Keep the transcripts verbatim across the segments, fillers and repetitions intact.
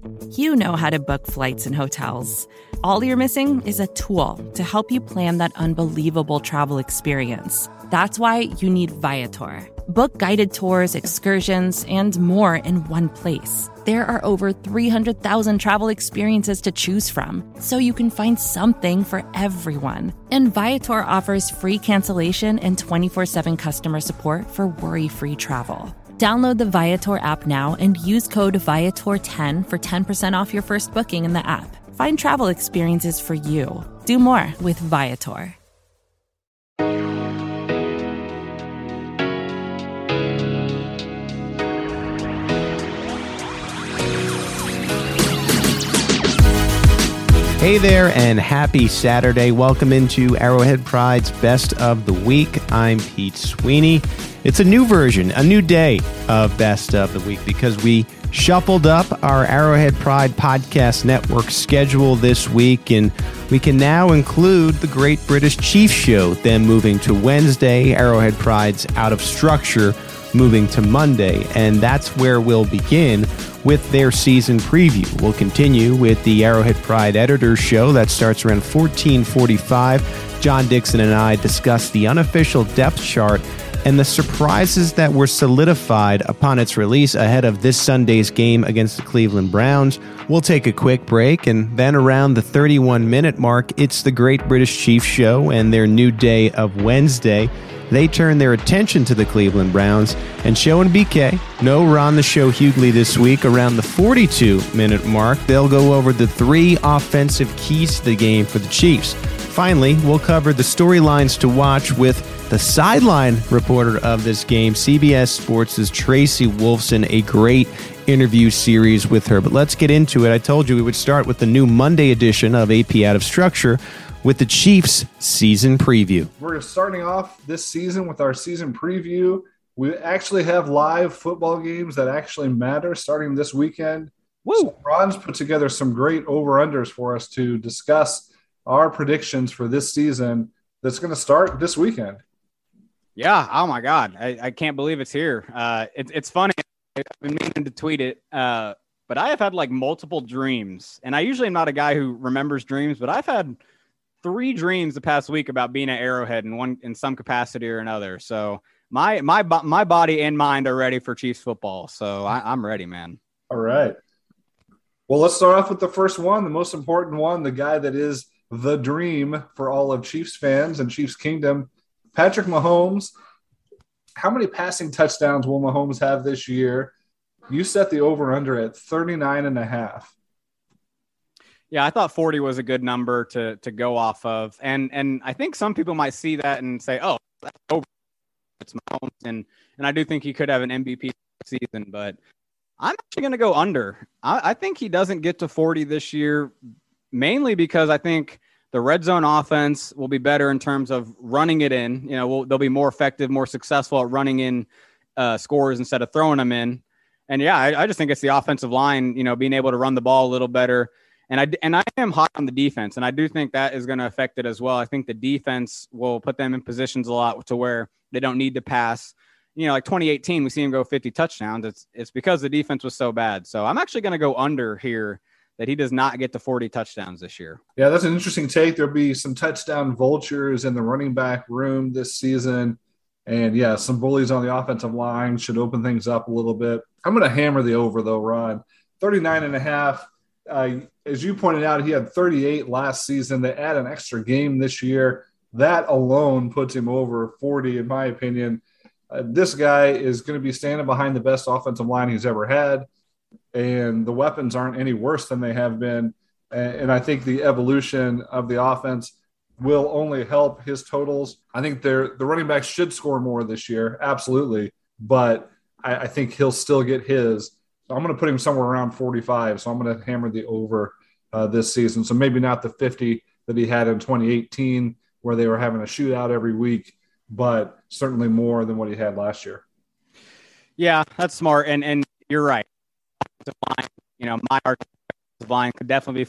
You know how to book flights and hotels. All you're missing is a tool to help you plan that unbelievable travel experience. That's why you need Viator. Book guided tours, excursions, and more in one place. There are over three hundred thousand travel experiences to choose from, so you can find something for everyone. And Viator offers free cancellation and twenty-four seven customer support for worry-free travel. Download the Viator app now and use code Viator ten for ten percent off your first booking in the app. Find travel experiences for you. Do more with Viator. Hey there, and happy Saturday. Welcome into Arrowhead Pride's Best of the Week. I'm Pete Sweeney. It's a new version, a new day of Best of the Week because we shuffled up our Arrowhead Pride Podcast Network schedule this week, and we can now include the Great British Chiefs Show, then moving to Wednesday, Arrowhead Pride's Out of Structure moving to Monday, and that's where we'll begin with their season preview. We'll continue with the Arrowhead Pride Editors Show that starts around fourteen forty-five. John Dixon and I discuss the unofficial depth chart and the surprises that were solidified upon its release ahead of this Sunday's game against the Cleveland Browns. We'll take a quick break, and then around the thirty-one minute mark, it's the Great British Chiefs Show and their new day of Wednesday. They turn their attention to the Cleveland Browns, and Show and B K, no Ron the Show Hughley this week. Around the forty-two minute mark, they'll go over the three offensive keys to the game for the Chiefs. Finally, we'll cover the storylines to watch with the sideline reporter of this game, C B S Sports' Tracy Wolfson, a great interview series with her. But let's get into it. I told you we would start with the new Monday edition of A P Out of Structure with the Chiefs season preview. We're starting off this season with our season preview. We actually have live football games that actually matter starting this weekend. Woo! So Ron's put together some great over-unders for us to discuss our predictions for this season that's going to start this weekend. Yeah. Oh my God. I, I can't believe it's here. Uh, it, it's funny. I've been meaning to tweet it, uh, but I have had like multiple dreams, and I usually am not a guy who remembers dreams, but I've had three dreams the past week about being at Arrowhead in one, in some capacity or another. So my, my, my body and mind are ready for Chiefs football. So I, I'm ready, man. All right. Well, let's start off with the first one, the most important one, the guy that is the dream for all of Chiefs fans and Chiefs Kingdom, Patrick Mahomes. How many passing touchdowns will Mahomes have this year? You set the over-under at thirty-nine and a half. Yeah, I thought forty was a good number to to go off of. And and I think some people might see that and say, oh, that's over. It's Mahomes. And, and I do think he could have an M V P season, but I'm actually going to go under. I, I think he doesn't get to forty this year, mainly because I think the red zone offense will be better in terms of running it in. You know, we'll, they'll be more effective, more successful at running in uh, scores instead of throwing them in. And yeah, I, I just think it's the offensive line, you know, being able to run the ball a little better. And I, and I am hot on the defense, and I do think that is going to affect it as well. I think the defense will put them in positions a lot to where they don't need to pass. You know, like twenty eighteen, we see him go fifty touchdowns. It's it's because the defense was so bad. So I'm actually going to go under here, that he does not get to forty touchdowns this year. Yeah, that's an interesting take. There'll be some touchdown vultures in the running back room this season. And, yeah, some bullies on the offensive line should open things up a little bit. I'm going to hammer the over, though, Ron. thirty-nine and a half. Uh, as you pointed out, he had thirty-eight last season. They add an extra game this year. That alone puts him over forty, in my opinion. Uh, this guy is going to be standing behind the best offensive line he's ever had, and the weapons aren't any worse than they have been. And, and I think the evolution of the offense will only help his totals. I think they're, the running backs should score more this year, absolutely, but I, I think he'll still get his. So I'm going to put him somewhere around forty-five. So I'm going to hammer the over uh, this season. So maybe not the fifty that he had in twenty eighteen, where they were having a shootout every week, but certainly more than what he had last year. Yeah, that's smart. And and you're right. You know, my line could definitely be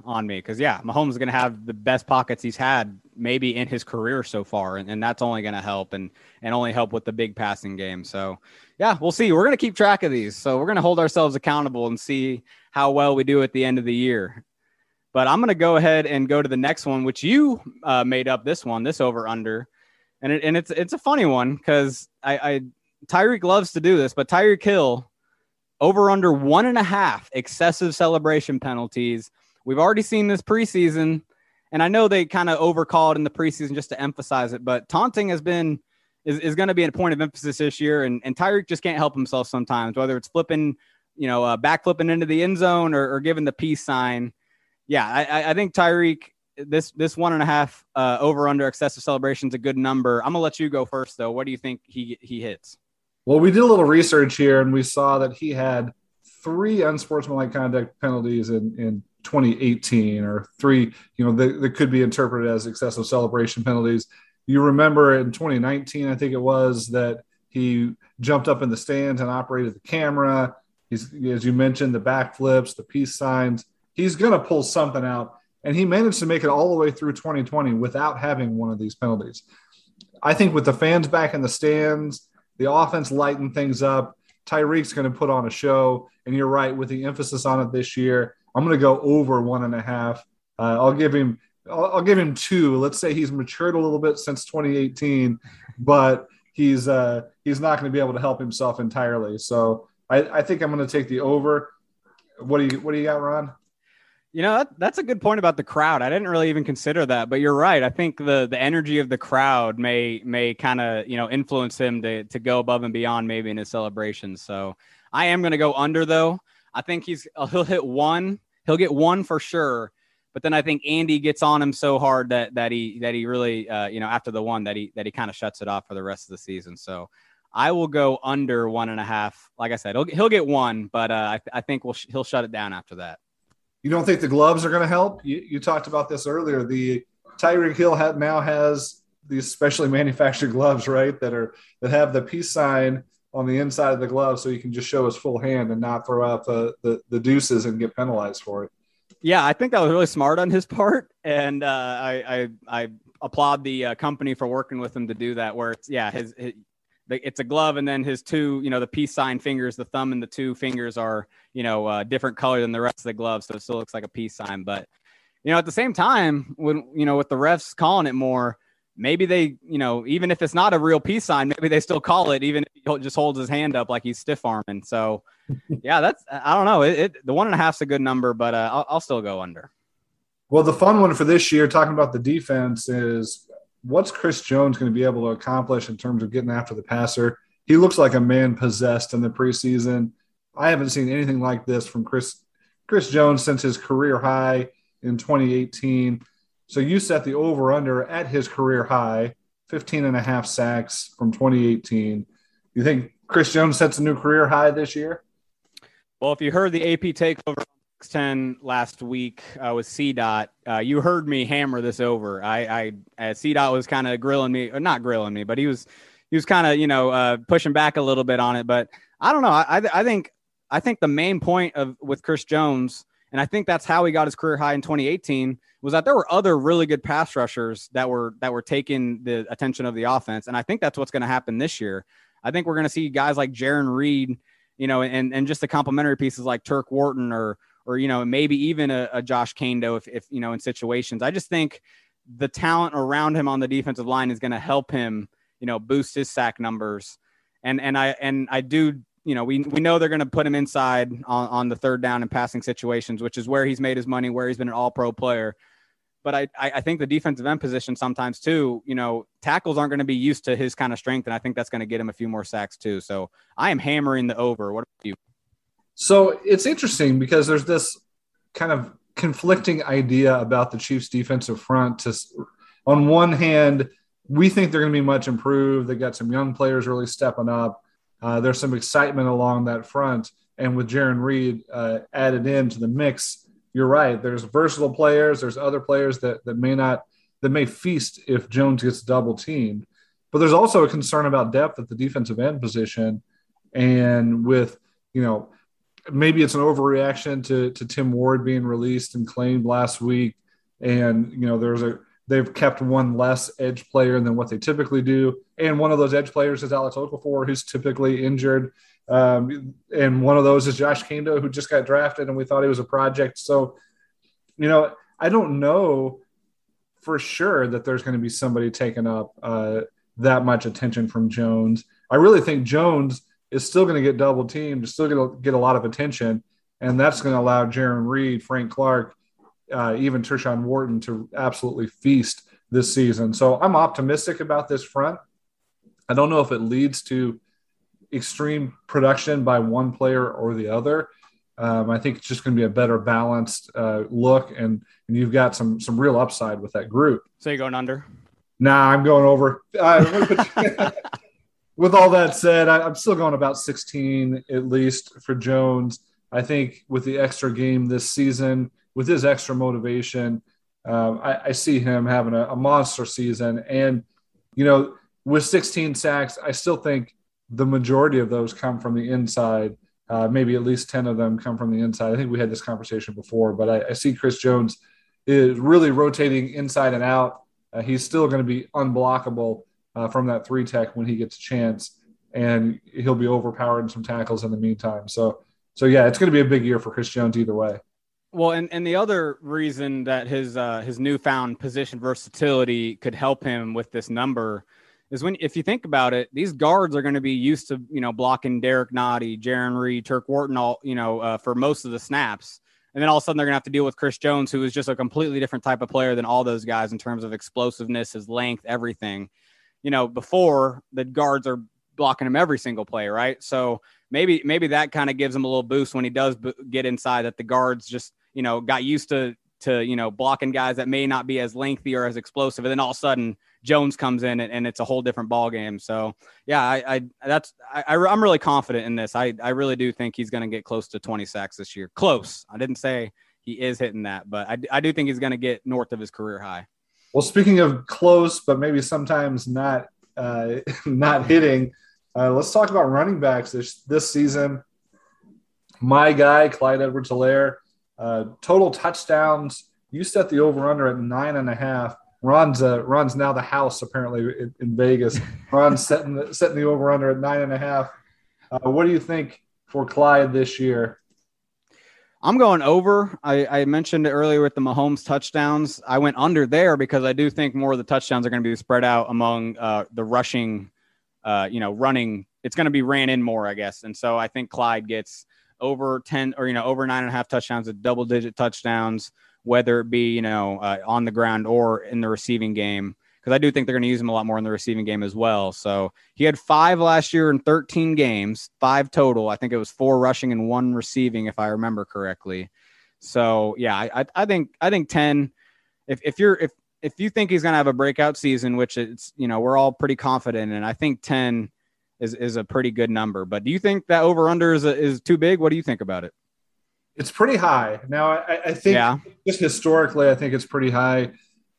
on me because, yeah, Mahomes is going to have the best pockets he's had maybe in his career so far, and, and that's only going to help and and only help with the big passing game. So, yeah, we'll see. We're going to keep track of these. So we're going to hold ourselves accountable and see how well we do at the end of the year. But I'm going to go ahead and go to the next one, which you uh, made up this one, this over-under. And it, and it's it's a funny one because I, I Tyreek loves to do this, but Tyreek Hill over under one and a half excessive celebration penalties. We've already seen this preseason, and I know they kind of overcall it in the preseason just to emphasize it, but taunting has been is, is going to be a point of emphasis this year, and, and Tyreek just can't help himself sometimes, whether it's flipping, you know, uh, back flipping into the end zone or, or giving the peace sign. Yeah, I, I think Tyreek, this this one and a half uh, over under excessive celebration is a good number. I'm gonna let you go first, though. What do you think he he hits? Well, we did a little research here, and we saw that he had three unsportsmanlike conduct penalties in, in twenty eighteen, or three, you know, that, that could be interpreted as excessive celebration penalties. You remember in twenty nineteen, I think it was, that he jumped up in the stands and operated the camera. He's, as you mentioned, the backflips, the peace signs. He's going to pull something out. And he managed to make it all the way through twenty twenty without having one of these penalties. I think with the fans back in the stands, the offense lightened things up. Tyreek's going to put on a show. And you're right, with the emphasis on it this year, I'm going to go over one and a half. Uh, I'll give him I'll, I'll give him two. Let's say he's matured a little bit since twenty eighteen, but he's uh, he's not going to be able to help himself entirely. So I, I think I'm going to take the over. What do you What do you got, Ron? You know, that, that's a good point about the crowd. I didn't really even consider that, but you're right. I think the the energy of the crowd may may kind of, you know, influence him to to go above and beyond maybe in his celebrations. So I am going to go under, though. I think he's he'll hit one. He'll get one for sure. But then I think Andy gets on him so hard that that he that he really, uh, you know, after the one that he that he kind of shuts it off for the rest of the season. So I will go under one and a half. Like I said, he'll he'll get one, but uh, I I think we'll sh- he'll shut it down after that. You don't think the gloves are going to help? You, you talked about this earlier. The Tyreek Hill ha- now has these specially manufactured gloves, right, that are that have the peace sign on the inside of the glove, so he can just show his full hand and not throw out the the, the deuces and get penalized for it. Yeah, I think that was really smart on his part, and uh, I, I I applaud the uh, company for working with him to do that. Where it's yeah, his, his it's a glove, and then his two, you know, the peace sign fingers, the thumb and the two fingers are, you know, uh, different color than the rest of the glove, so it still looks like a peace sign. But, you know, at the same time, when, you know, with the refs calling it more, maybe they, you know, even if it's not a real peace sign, maybe they still call it, even if he just holds his hand up like he's stiff arming. So, yeah, that's, I don't know. It, it the one and a half's a good number, but uh, I'll, I'll still go under. Well, the fun one for this year, talking about the defense, is what's Chris Jones going to be able to accomplish in terms of getting after the passer? He looks like a man possessed in the preseason. I haven't seen anything like this from Chris Chris Jones since his career high in twenty eighteen. So you set the over-under at his career high, fifteen and a half sacks from twenty eighteen. You think Chris Jones sets a new career high this year? Well, if you heard the A P takeover six ten last week uh, with C Dot, uh, you heard me hammer this over. I, I uh, C Dot was kind of grilling me, or not grilling me, but he was he was kind of, you know, uh, pushing back a little bit on it. But I don't know. I, I think I think the main point of with Chris Jones, and I think that's how he got his career high in twenty eighteen, was that there were other really good pass rushers that were that were taking the attention of the offense, and I think that's what's going to happen this year. I think we're going to see guys like Jaron Reed, you know, and and just the complementary pieces like Turk Wharton or or you know maybe even a, a Josh Kando if if you know in situations. I just think the talent around him on the defensive line is going to help him, you know, boost his sack numbers, and and I and I do. You know, we we know they're going to put him inside on, on the third down and passing situations, which is where he's made his money, where he's been an all-pro player. But I, I think the defensive end position sometimes too, you know, tackles aren't going to be used to his kind of strength, and I think that's going to get him a few more sacks too. So I am hammering the over. What about you? So it's interesting because there's this kind of conflicting idea about the Chiefs' defensive front. To, on one hand, we think they're going to be much improved. They got some young players really stepping up. Uh, there's some excitement along that front. And with Jaron Reed uh, added into the mix, you're right. There's versatile players. There's other players that, that may not, that may feast if Jones gets double teamed. But there's also a concern about depth at the defensive end position. And with, you know, maybe it's an overreaction to to Tim Ward being released and claimed last week, and you know there's a they've kept one less edge player than what they typically do, and one of those edge players is Alex Okafor, who's typically injured, um, and one of those is Josh Kando, who just got drafted, and we thought he was a project. So, you know, I don't know for sure that there's going to be somebody taking up uh, that much attention from Jones. I really think Jones is still going to get double teamed, is still going to get a lot of attention, and that's going to allow Jaron Reed, Frank Clark, uh, even Tershawn Wharton to absolutely feast this season. So I'm optimistic about this front. I don't know if it leads to extreme production by one player or the other. Um, I think it's just going to be a better balanced uh, look, and, and you've got some some real upside with that group. So you're going under? Nah, I'm going over. Uh, with all that said, I, I'm still going about sixteen at least for Jones. I think with the extra game this season, with his extra motivation, um, I, I see him having a, a monster season. And, you know, with sixteen sacks, I still think the majority of those come from the inside. Uh, maybe at least ten of them come from the inside. I think we had this conversation before, but I, I see Chris Jones is really rotating inside and out. Uh, he's still going to be unblockable uh, from that three tech when he gets a chance, and he'll be overpowered in some tackles in the meantime. So, so yeah, it's going to be a big year for Chris Jones either way. Well, and, and the other reason that his uh, his newfound position versatility could help him with this number is when, if you think about it, these guards are going to be used to, you know, blocking Derek Nottie, Jaron Reed, Turk Wharton, all, you know, uh, for most of the snaps. And then all of a sudden they're going to have to deal with Chris Jones, who is just a completely different type of player than all those guys in terms of explosiveness, his length, everything. You know, before the guards are blocking him every single play, right? So maybe maybe that kind of gives him a little boost when he does b- get inside, that the guards just, you know, got used to, to, you know, blocking guys that may not be as lengthy or as explosive. And then all of a sudden Jones comes in and, and it's a whole different ball game. So yeah, I, I that's, I, I'm really confident in this. I, I really do think he's going to get close to twenty sacks this year. Close. I didn't say he is hitting that, but I, I do think he's going to get north of his career high. Well, speaking of close, but maybe sometimes not, uh, not hitting, uh, let's talk about running backs this, this season. My guy, Clyde Edwards-Helaire, uh, total touchdowns. You set the over-under at nine and a half. Ron's uh, Ron's now the house apparently in, in Vegas. Ron's setting the, setting the over-under at nine and a half. Uh, what do you think for Clyde this year? I'm going over. I, I mentioned it earlier with the Mahomes touchdowns. I went under there because I do think more of the touchdowns are going to be spread out among uh, the rushing, uh, you know, running. It's going to be ran in more, I guess. And so I think Clyde gets over ten or, you know, over nine and a half touchdowns, at double digit touchdowns, whether it be, you know, uh, on the ground or in the receiving game, because I do think they're going to use him a lot more in the receiving game as well. So he had five last year in thirteen games, five total. I think it was four rushing and one receiving, if I remember correctly. So yeah, I, I think I think ten. If if you're if if you think he's going to have a breakout season, which it's, you know, we're all pretty confident in, I think ten is is a pretty good number. But do you think that over under is a, is too big? What do you think about it? It's pretty high. Now, I, I think yeah. just historically, I think it's pretty high.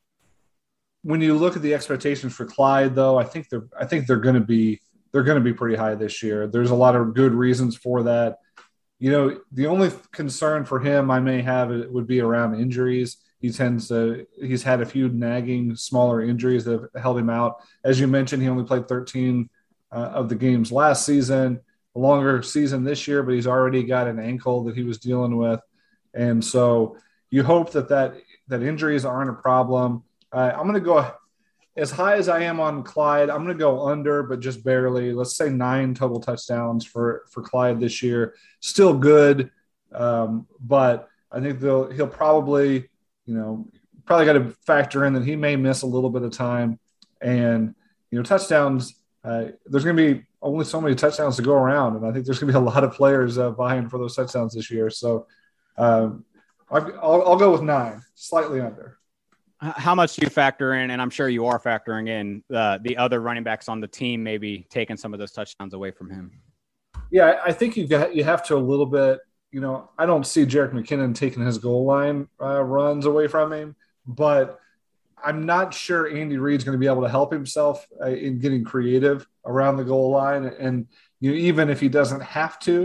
When you look at the expectations for Clyde, though, I think they're I think they're going to be they're going to be pretty high this year. There's a lot of good reasons for that. You know, the only concern for him I may have would be around injuries. He tends to he's had a few nagging smaller injuries that have held him out. As you mentioned, he only played thirteen uh, of the games last season. A longer season this year, but he's already got an ankle that he was dealing with. And so you hope that that, that injuries aren't a problem. Uh, I'm going to go as high as I am on Clyde. I'm going to go under, but just barely. Let's say nine total touchdowns for, for Clyde this year. Still good, um, but I think they'll, he'll probably, you know, probably got to factor in that he may miss a little bit of time. And, you know, touchdowns, uh, there's going to be only so many touchdowns to go around. And I think there's going to be a lot of players uh, vying for those touchdowns this year. So um, I'll, I'll go with nine, slightly under. How much do you factor in, and I'm sure you are factoring in uh, the other running backs on the team, maybe taking some of those touchdowns away from him? Yeah, I think you got you have to a little bit. You know, I don't see Jerick McKinnon taking his goal line uh, runs away from him, but I'm not sure Andy Reid's going to be able to help himself uh, in getting creative around the goal line. And you know, even if he doesn't have to,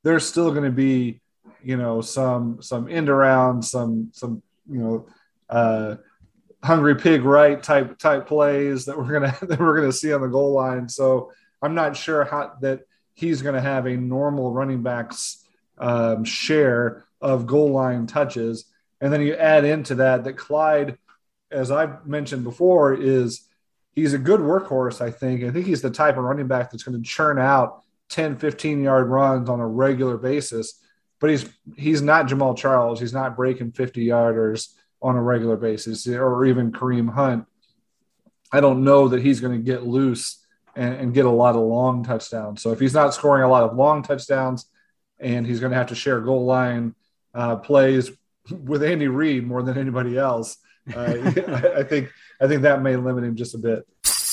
there's still going to be, you know, some some end around, some some you know, uh, hungry pig right type type plays that we're gonna that we're gonna see on the goal line. So I'm not sure how that he's going to have a normal running back's um, share of goal line touches. And then you add into that that Clyde, as I've mentioned before, is he's a good workhorse, I think. I think he's the type of running back that's going to churn out ten, fifteen-yard runs on a regular basis. But he's he's not Jamal Charles. He's not breaking fifty-yarders on a regular basis, or even Kareem Hunt. I don't know that he's going to get loose and, and get a lot of long touchdowns. So if he's not scoring a lot of long touchdowns and he's going to have to share goal line uh, plays with Andy Reid more than anybody else, uh, I think I think that may limit him just a bit.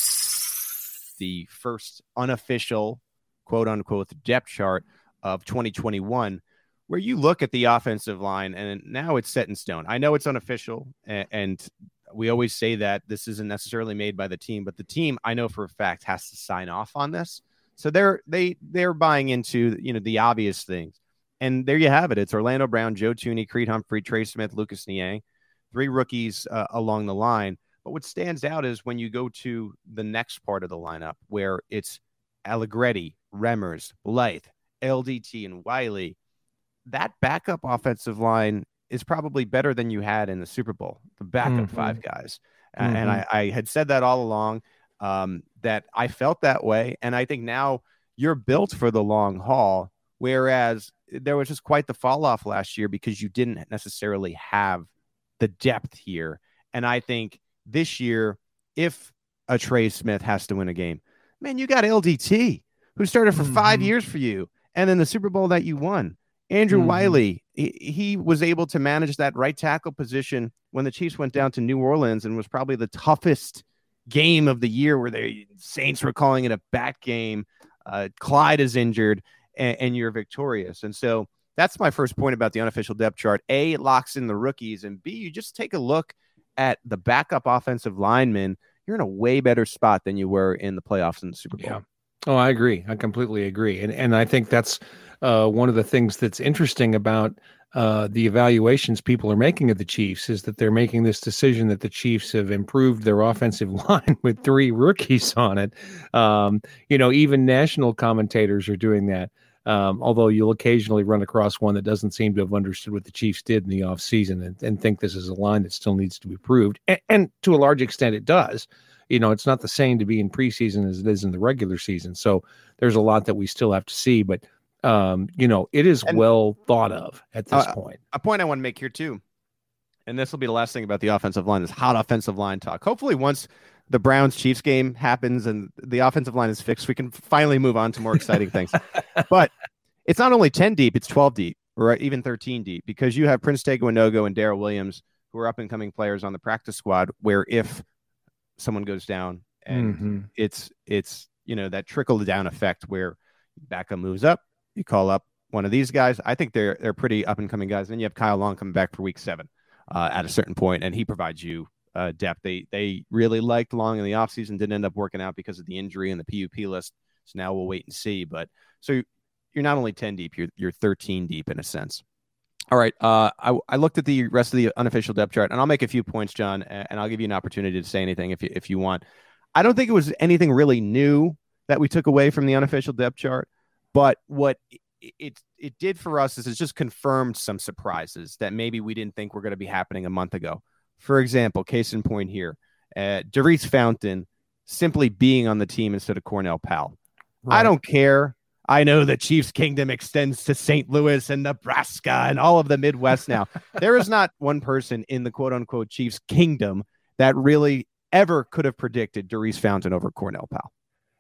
The first unofficial, quote unquote, depth chart of twenty twenty-one, where you look at the offensive line and now it's set in stone. I know it's unofficial, and, and we always say that this isn't necessarily made by the team, but the team, I know for a fact, has to sign off on this. So they're they they're buying into, you know, the obvious things. And there you have it. It's Orlando Brown, Joe Thuney, Creed Humphrey, Trey Smith, Lucas Niang, three rookies uh, along the line. But what stands out is when you go to the next part of the lineup, where it's Allegretti, Remmers, Blythe, L D T, and Wiley. That backup offensive line is probably better than you had in the Super Bowl, the backup mm-hmm. five guys. Mm-hmm. And I, I had said that all along, um, that I felt that way. And I think now you're built for the long haul, whereas there was just quite the fall off last year because you didn't necessarily have the depth here. And I think this year, if a Trey Smith has to win a game, man, you got L D T, who started for mm-hmm. five years for you. And then the Super Bowl that you won. Andrew mm-hmm. Wiley, he, he was able to manage that right tackle position when the Chiefs went down to New Orleans, and was probably the toughest game of the year, where the Saints were calling it a bat game. Uh, Clyde is injured, and, and you're victorious. And so that's my first point about the unofficial depth chart. A, it locks in the rookies, and B, you just take a look at the backup offensive linemen. You're in a way better spot than you were in the playoffs in the Super Bowl. Yeah. Oh, I agree. I completely agree. And and I think that's uh, one of the things that's interesting about uh, the evaluations people are making of the Chiefs, is that they're making this decision that the Chiefs have improved their offensive line with three rookies on it. Um, you know, even national commentators are doing that. Um, although you'll occasionally run across one that doesn't seem to have understood what the Chiefs did in the offseason and, and think this is a line that still needs to be improved. And, and to a large extent, it does. You know, it's not the same to be in preseason as it is in the regular season. So there's a lot that we still have to see. But, um, you know, it is and, well thought of at this uh, point. A point I want to make here, too, and this will be the last thing about the offensive line, is hot offensive line talk. Hopefully once the Browns-Chiefs game happens and the offensive line is fixed, we can finally move on to more exciting things. But it's not only ten deep, it's twelve deep, or even thirteen deep, because you have Prince Tega-Wanogho and Darrell Williams, who are up-and-coming players on the practice squad, where if someone goes down and mm-hmm. it's, it's, you know, that trickle down effect where backup moves up, you call up one of these guys. I think they're, they're pretty up and coming guys. And then you have Kyle Long coming back for week seven uh, at a certain point, and he provides you uh, depth. They, they really liked Long in the offseason, didn't end up working out because of the injury and the P U P list. So now we'll wait and see. But so you're not only ten deep, you're, you're thirteen deep in a sense. All right. Uh, I, I looked at the rest of the unofficial depth chart, and I'll make a few points, John, and I'll give you an opportunity to say anything if you, if you want. I don't think it was anything really new that we took away from the unofficial depth chart, but what it, it, it did for us is it's just confirmed some surprises that maybe we didn't think were going to be happening a month ago. For example, case in point here, uh, Daurice Fountain simply being on the team instead of Cornell Powell. Right. I don't care. I know the Chiefs Kingdom extends to Saint Louis and Nebraska and all of the Midwest now. There is not one person in the quote-unquote Chiefs Kingdom that really ever could have predicted Daurice Fountain over Cornell Powell.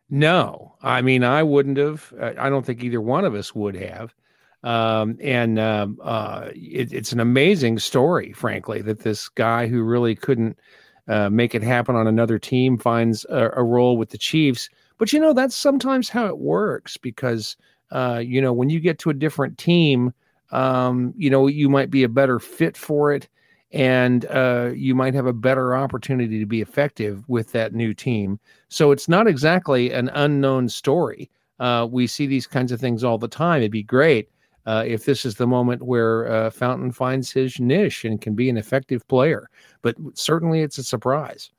No. I mean, I wouldn't have. I don't think either one of us would have. Um, and um, uh, it, it's an amazing story, frankly, that this guy who really couldn't uh, make it happen on another team finds a, a role with the Chiefs. But, you know, that's sometimes how it works because, uh, you know, when you get to a different team, um, you know, you might be a better fit for it and uh, you might have a better opportunity to be effective with that new team. So it's not exactly an unknown story. Uh, we see these kinds of things all the time. It'd be great uh, if this is the moment where uh, Fountain finds his niche and can be an effective player. But certainly it's a surprise.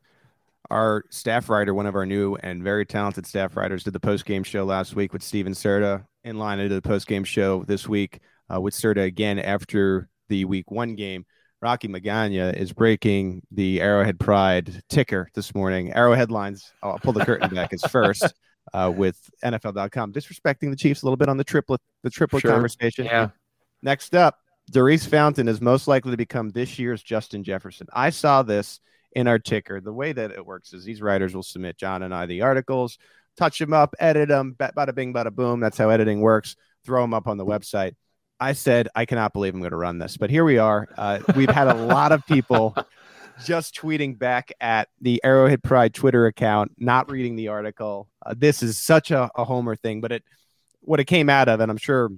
Our staff writer, one of our new and very talented staff writers, did the post-game show last week with Steven Serta. In line to do the post-game show this week uh, with Serta again after the week one game. Rocky Magana is breaking the Arrowhead Pride ticker this morning. Arrow headlines, I'll pull the curtain back as first uh, with N F L dot com, disrespecting the Chiefs a little bit on the triplet, the triplet sure. conversation. Yeah. Next up, Daurice Fountain is most likely to become this year's Justin Jefferson. I saw this in our ticker. The way that it works is these writers will submit John and I the articles, touch them up, edit them, bada bing, bada boom. That's how editing works. Throw them up on the website. I said, I cannot believe I'm going to run this, but here we are. Uh, we've had a lot of people just tweeting back at the Arrowhead Pride Twitter account, not reading the article. Uh, this is such a, a homer thing, but it, what it came out of, and I'm sure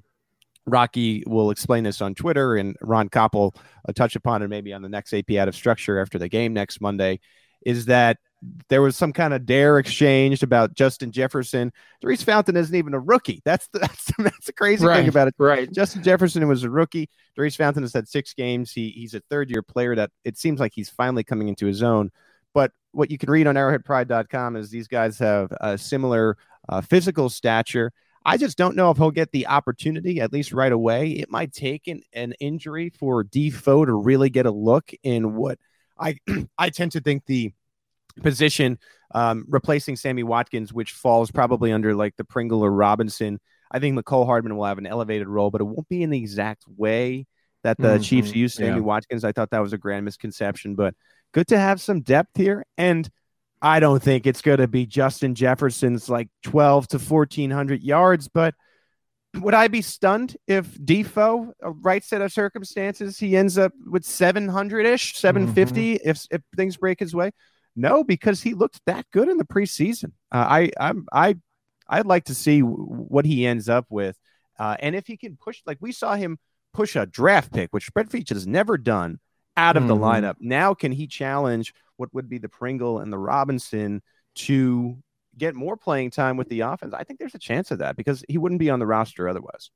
Rocky will explain this on Twitter and Ron Koppel uh, touch upon it maybe on the next A P Out of Structure after the game next Monday, is that there was some kind of dare exchanged about Justin Jefferson. Daurice Fountain isn't even a rookie. That's the, that's, the, that's the crazy right, thing about it. Right. Justin Jefferson was a rookie. Daurice Fountain has had six games. He He's a third-year player that it seems like he's finally coming into his own. But what you can read on arrowhead pride dot com is these guys have a similar uh, physical stature. I just don't know if he'll get the opportunity, at least right away. It might take an, an injury for Defoe to really get a look in what I I tend to think the position um, replacing Sammy Watkins, which falls probably under like the Pringle or Robinson. I think Mecole Hardman will have an elevated role, but it won't be in the exact way that the mm-hmm. Chiefs use Sammy yeah. Watkins. I thought that was a grand misconception, but good to have some depth here. And I don't think it's going to be Justin Jefferson's like twelve to fourteen hundred yards, but would I be stunned if Defoe, a right set of circumstances, he ends up with seven hundred ish, seven fifty mm-hmm. if, if things break his way? No, because he looked that good in the preseason. Uh, I, I'm, I, I'd like to see w- what he ends up with, uh, and if he can push, like we saw him push a draft pick, which Brett Veach has never done, out of mm. the lineup. Now, can he challenge what would be the Pringle and the Robinson to get more playing time with the offense? I think there's a chance of that because he wouldn't be on the roster otherwise.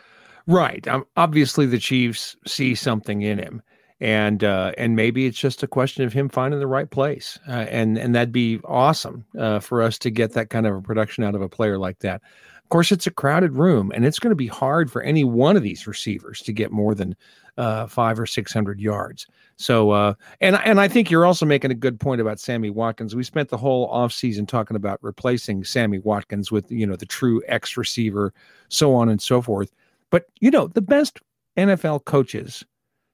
Right. Um, obviously, the Chiefs see something in him. And uh, and maybe it's just a question of him finding the right place, uh, and and that'd be awesome uh, for us to get that kind of a production out of a player like that. Of course, it's a crowded room, and it's going to be hard for any one of these receivers to get more than uh, five or six hundred yards. So, uh, and and I think you're also making a good point about Sammy Watkins. We spent the whole offseason talking about replacing Sammy Watkins with you know the true X receiver, so on and so forth. But you know the best N F L coaches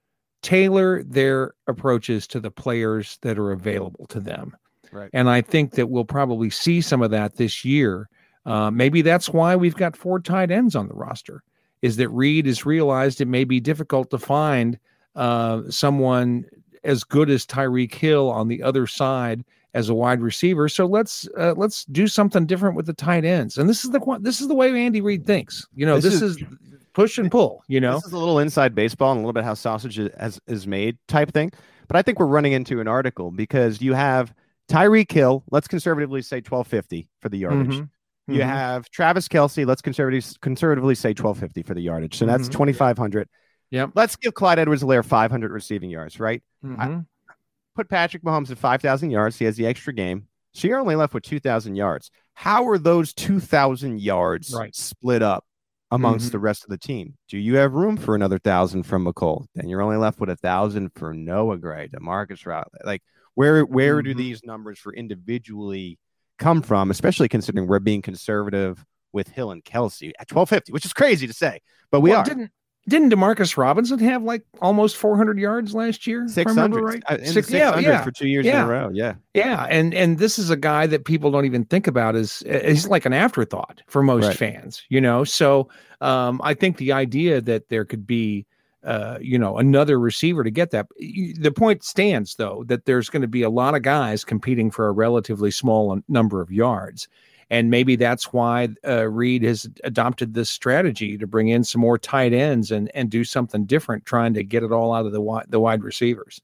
tailor their approaches to the players that are available to them. Right. And I think that we'll probably see some of that this year. Uh, maybe that's why we've got four tight ends on the roster, is that Reed has realized it may be difficult to find uh, someone as good as Tyreek Hill on the other side as a wide receiver. So let's uh, let's do something different with the tight ends. And this is the this is the way Andy Reid thinks. You know, this, this is, is push and pull, you know, this is a little inside baseball and a little bit how sausage is, is made type thing. But I think we're running into an article because you have Tyreek Hill, let's conservatively say twelve fifty for the yardage. Mm-hmm. You mm-hmm. have Travis Kelce, let's conservatively, conservatively say twelve fifty for the yardage. So that's mm-hmm. twenty-five hundred. Yep. Let's give Clyde Edwards-Helaire five hundred receiving yards, right? Mm-hmm. I, put Patrick Mahomes at five thousand yards. He has the extra game. So you're only left with two thousand yards. How are those two thousand yards right. split up amongst mm-hmm. the rest of the team? Do you have room for another thousand from Mecole? Then you're only left with a thousand for Noah Gray, DeMarcus Riley. Like where where mm-hmm. do these numbers for individually come from, especially considering we're being conservative with Hill and Kelce at twelve fifty, which is crazy to say, but we well, are. Didn't Didn't Demarcus Robinson have like almost four hundred yards last year? six hundred, right? Uh, Six, six hundred yeah, yeah. for two years yeah. in a row. Yeah. Yeah. And, and this is a guy that people don't even think about as, he's like an afterthought for most right. fans, you know? So um, I think the idea that there could be, uh, you know, another receiver to get that, the point stands though, that there's going to be a lot of guys competing for a relatively small number of yards. And maybe that's why uh, Reed has adopted this strategy to bring in some more tight ends and, and do something different, trying to get it all out of the wide, the wide receivers.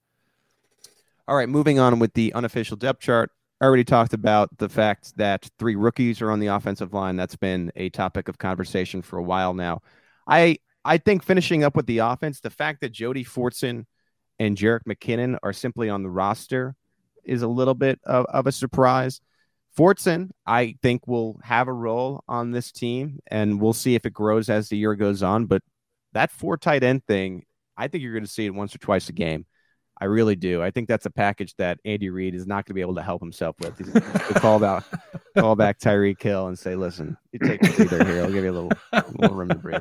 All right, moving on with the unofficial depth chart. I already talked about the fact that three rookies are on the offensive line. That's been a topic of conversation for a while now. I I think finishing up with the offense, the fact that Jody Fortson and Jerick McKinnon are simply on the roster is a little bit of, of a surprise. Fortson, I think, will have a role on this team, and we'll see if it grows as the year goes on. But that four tight end thing, I think you're going to see it once or twice a game. I really do. I think that's a package that Andy Reid is not going to be able to help himself with. He's going to call, out, call back Tyreek Hill and say, listen, you take a breather here. I'll give you a little, a little room to breathe.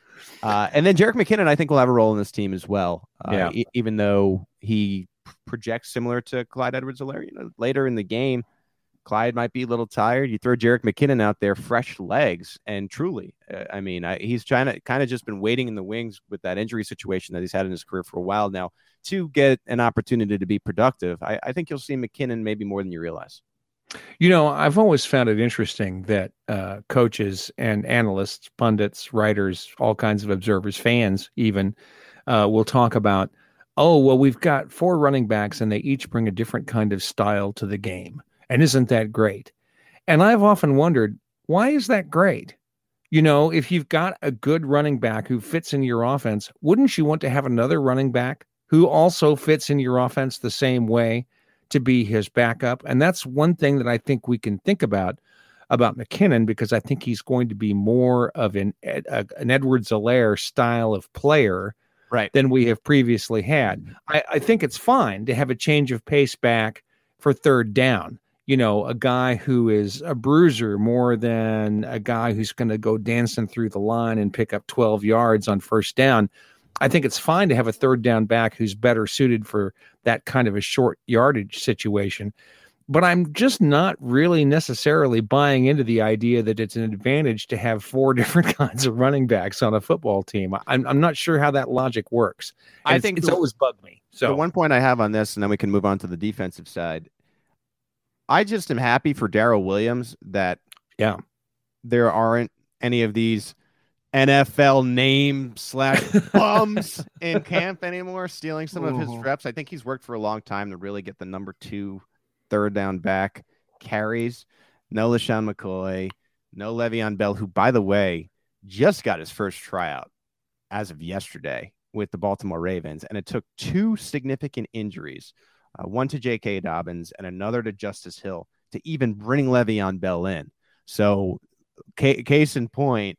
Uh, and then Jerick McKinnon, I think, will have a role in this team as well. Uh, yeah. e- even though he projects similar to Clyde Edwards-Helaire, you know, later in the game, Clyde might be a little tired. You throw Jerick McKinnon out there, fresh legs, and truly, uh, I mean, I, he's trying to kind of just been waiting in the wings with that injury situation that he's had in his career for a while now to get an opportunity to be productive. I, I think you'll see McKinnon maybe more than you realize. You know, I've always found it interesting that uh, coaches and analysts, pundits, writers, all kinds of observers, fans even, uh, will talk about, oh, well, we've got four running backs and they each bring a different kind of style to the game. And isn't that great? And I've often wondered, why is that great? You know, if you've got a good running back who fits in your offense, wouldn't you want to have another running back who also fits in your offense the same way to be his backup? And that's one thing that I think we can think about, about McKinnon, because I think he's going to be more of an, a, an Edwards-Helaire style of player right. than we have previously had. I, I think it's fine to have a change of pace back for third down. You know, a guy who is a bruiser more than a guy who's going to go dancing through the line and pick up twelve yards on first down. I think it's fine to have a third down back who's better suited for that kind of a short yardage situation. But I'm just not really necessarily buying into the idea that it's an advantage to have four different kinds of running backs on a football team. I'm, I'm not sure how that logic works. And I think it's, it's always bugged me. So the one point I have on this, and then we can move on to the defensive side. I just am happy for Darrell Williams that yeah, there aren't any of these N F L name slash bums in camp anymore, stealing some of his reps. I think he's worked for a long time to really get the number two third down back carries. No LaShawn McCoy, no Le'Veon Bell, who, by the way, just got his first tryout as of yesterday with the Baltimore Ravens, and it took two significant injuries. Uh, one to J K. Dobbins and another to Justice Hill to even bring Le'Veon Bell in. So, ca- case in point,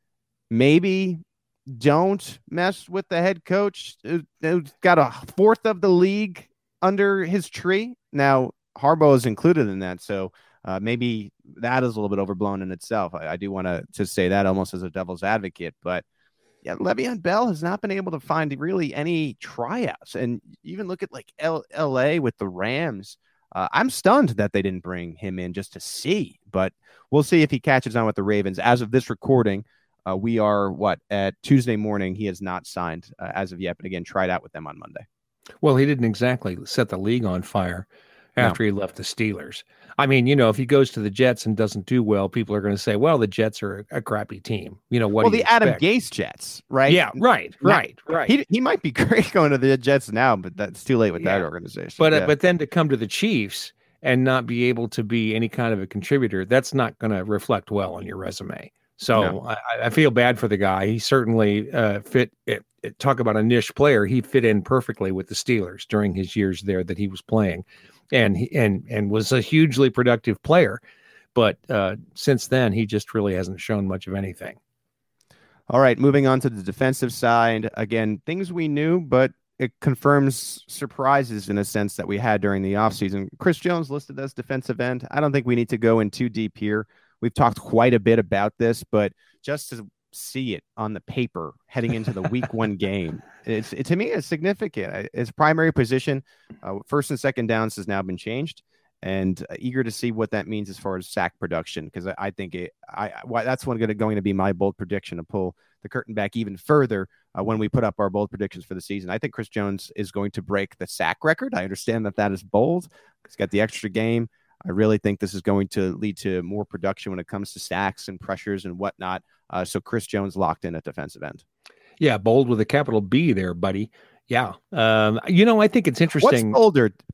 maybe don't mess with the head coach who's got a fourth of the league under his tree. Now, Harbaugh is included in that, so uh, maybe that is a little bit overblown in itself. I, I do want to to say that almost as a devil's advocate, but yeah, Le'Veon Bell has not been able to find really any tryouts. And even look at like L- LA with the Rams. Uh, I'm stunned that they didn't bring him in just to see, but we'll see if he catches on with the Ravens. As of this recording, uh, we are what at Tuesday morning. He has not signed uh, as of yet, but again, tried out with them on Monday. Well, he didn't exactly set the league on fire after no. he left the Steelers. I mean, you know, if he goes to the Jets and doesn't do well, people are going to say, well, the Jets are a, a crappy team. You know, what well, do you the Adam expect? Gase Jets, right? Yeah, right, right, now, right. He he might be great going to the Jets now, but that's too late with yeah. that organization. But, yeah. uh, but then to come to the Chiefs and not be able to be any kind of a contributor, that's not going to reflect well on your resume. So no. I, I feel bad for the guy. He certainly uh, fit it, it, talk about a niche player. He fit in perfectly with the Steelers during his years there that he was playing. And he and and was a hugely productive player, but uh, since then he just really hasn't shown much of anything. All right, moving on to the defensive side. Again, things we knew, but it confirms surprises in a sense that we had during the offseason. Chris Jones listed as defensive end. I don't think we need to go in too deep here. We've talked quite a bit about this, but just to see it on the paper heading into the week one game, it's it, to me it's significant. His primary position, uh, first and second downs, has now been changed, and uh, eager to see what that means as far as sack production, because I, I think it I, I that's one gonna, going to be my bold prediction to pull the curtain back even further uh, when we put up our bold predictions for the season. I think Chris Jones is going to break the sack record. I understand that that is bold. He's got the extra game. I really think this is going to lead to more production when it comes to sacks and pressures and whatnot. Uh, so Chris Jones locked in at defensive end. Yeah, bold with a capital B there, buddy. Yeah. Um, you know, I think it's interesting. What's bolder,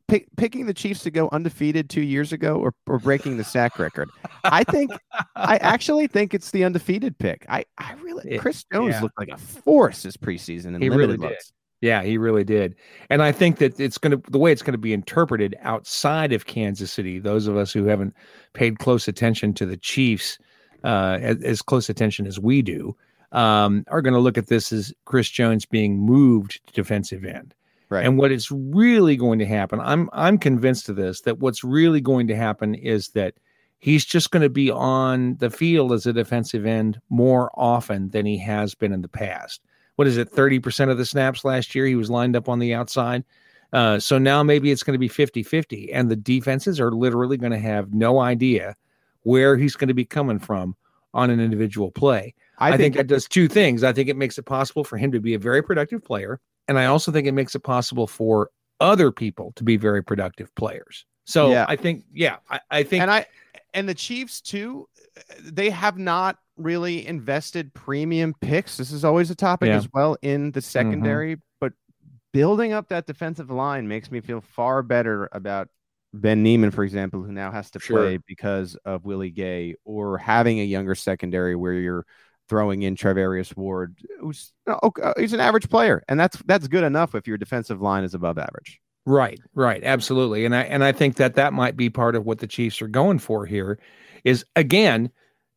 pick, picking the Chiefs to go undefeated two years ago or, or breaking the sack record. I think I actually think it's the undefeated pick. I, I really Chris Jones yeah. looked like a force this preseason and he limited really looks. did. Yeah, he really did. And I think that it's going to, the way it's going to be interpreted outside of Kansas City, those of us who haven't paid close attention to the Chiefs, uh, as, as close attention as we do, um, are going to look at this as Chris Jones being moved to defensive end. Right. And what is really going to happen, I'm, I'm convinced of this, that what's really going to happen is that he's just going to be on the field as a defensive end more often than he has been in the past. What is it, thirty percent of the snaps last year he was lined up on the outside? Uh, so now maybe it's going to be fifty-fifty, and the defenses are literally going to have no idea where he's going to be coming from on an individual play. I, I think, think that does two things. I think it makes it possible for him to be a very productive player, and I also think it makes it possible for other people to be very productive players. So yeah. I think, yeah, I, I think... And I and the Chiefs, too, they have not really invested premium picks. This is always a topic yeah. as well in the secondary, mm-hmm. but building up that defensive line makes me feel far better about Ben Neiman, for example, who now has to sure. play because of Willie Gay, or having a younger secondary where you're throwing in Travarius Ward, who's okay, he's an average player, and that's that's good enough if your defensive line is above average. Right, right, absolutely. And I and I think that that might be part of what the Chiefs are going for here is, again,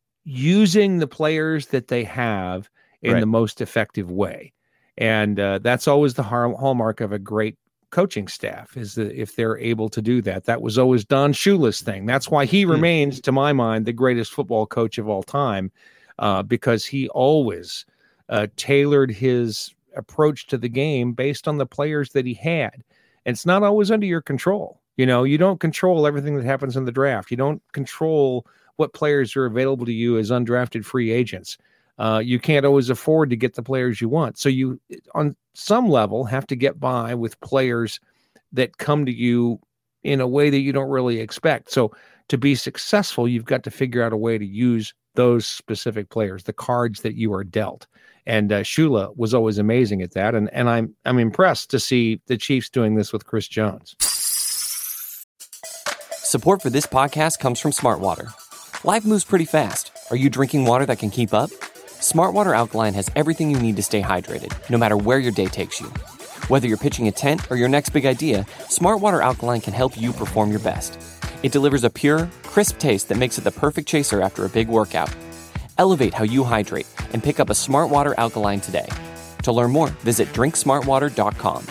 using the players that they have in right. the most effective way. And uh, that's always the hallmark of a great coaching staff, is that if they're able to do that. That was always Don Shula's thing. That's why he mm-hmm. remains, to my mind, the greatest football coach of all time, uh, because he always uh, tailored his approach to the game based on the players that he had. And it's not always under your control. You know, you don't control everything that happens in the draft. You don't control what players are available to you as undrafted free agents. Uh, you can't always afford to get the players you want. So you, on some level, have to get by with players that come to you in a way that you don't really expect. So to be successful, you've got to figure out a way to use those specific players, the cards that you are dealt. And uh, Shula was always amazing at that. And, and I'm, I'm impressed to see the Chiefs doing this with Chris Jones. Support for this podcast comes from Smartwater. Life moves pretty fast. Are you drinking water that can keep up? Smartwater Alkaline has everything you need to stay hydrated, no matter where your day takes you. Whether you're pitching a tent or your next big idea, Smartwater Alkaline can help you perform your best. It delivers a pure, crisp taste that makes it the perfect chaser after a big workout. Elevate how you hydrate and pick up a Smartwater Alkaline today. To learn more, visit drink smartwater dot com.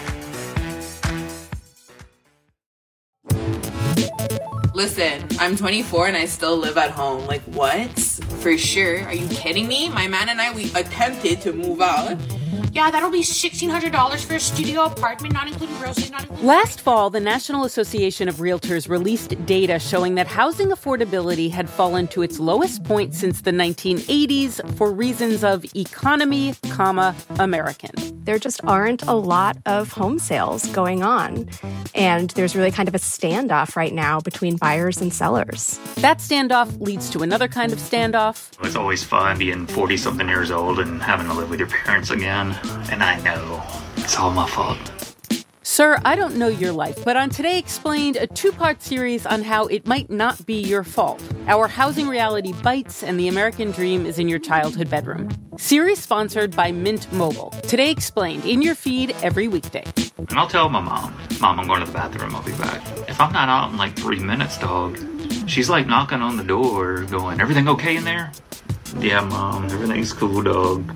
Listen, I'm twenty-four and I still live at home. Like, what? For sure. Are you kidding me? My man and I, we attempted to move out. Yeah, that'll be sixteen hundred dollars for a studio apartment, not including groceries, not including... Last fall, the National Association of Realtors released data showing that housing affordability had fallen to its lowest point since the nineteen eighties for reasons of economy, comma, American. There just aren't a lot of home sales going on. And there's really kind of a standoff right now between buyers and sellers. That standoff leads to another kind of standoff. It's always fun being forty-something years old and having to live with your parents again. And I know it's all my fault. Sir, I don't know your life, but on Today Explained, a two-part series on how it might not be your fault. Our housing reality bites, and the American dream is in your childhood bedroom. Series sponsored by Mint Mobile. Today Explained, in your feed every weekday. And I'll tell my mom, Mom, I'm going to the bathroom, I'll be back. If I'm not out in like three minutes, dog, she's like knocking on the door going, everything okay in there? Yeah, Mom, everything's cool, dog.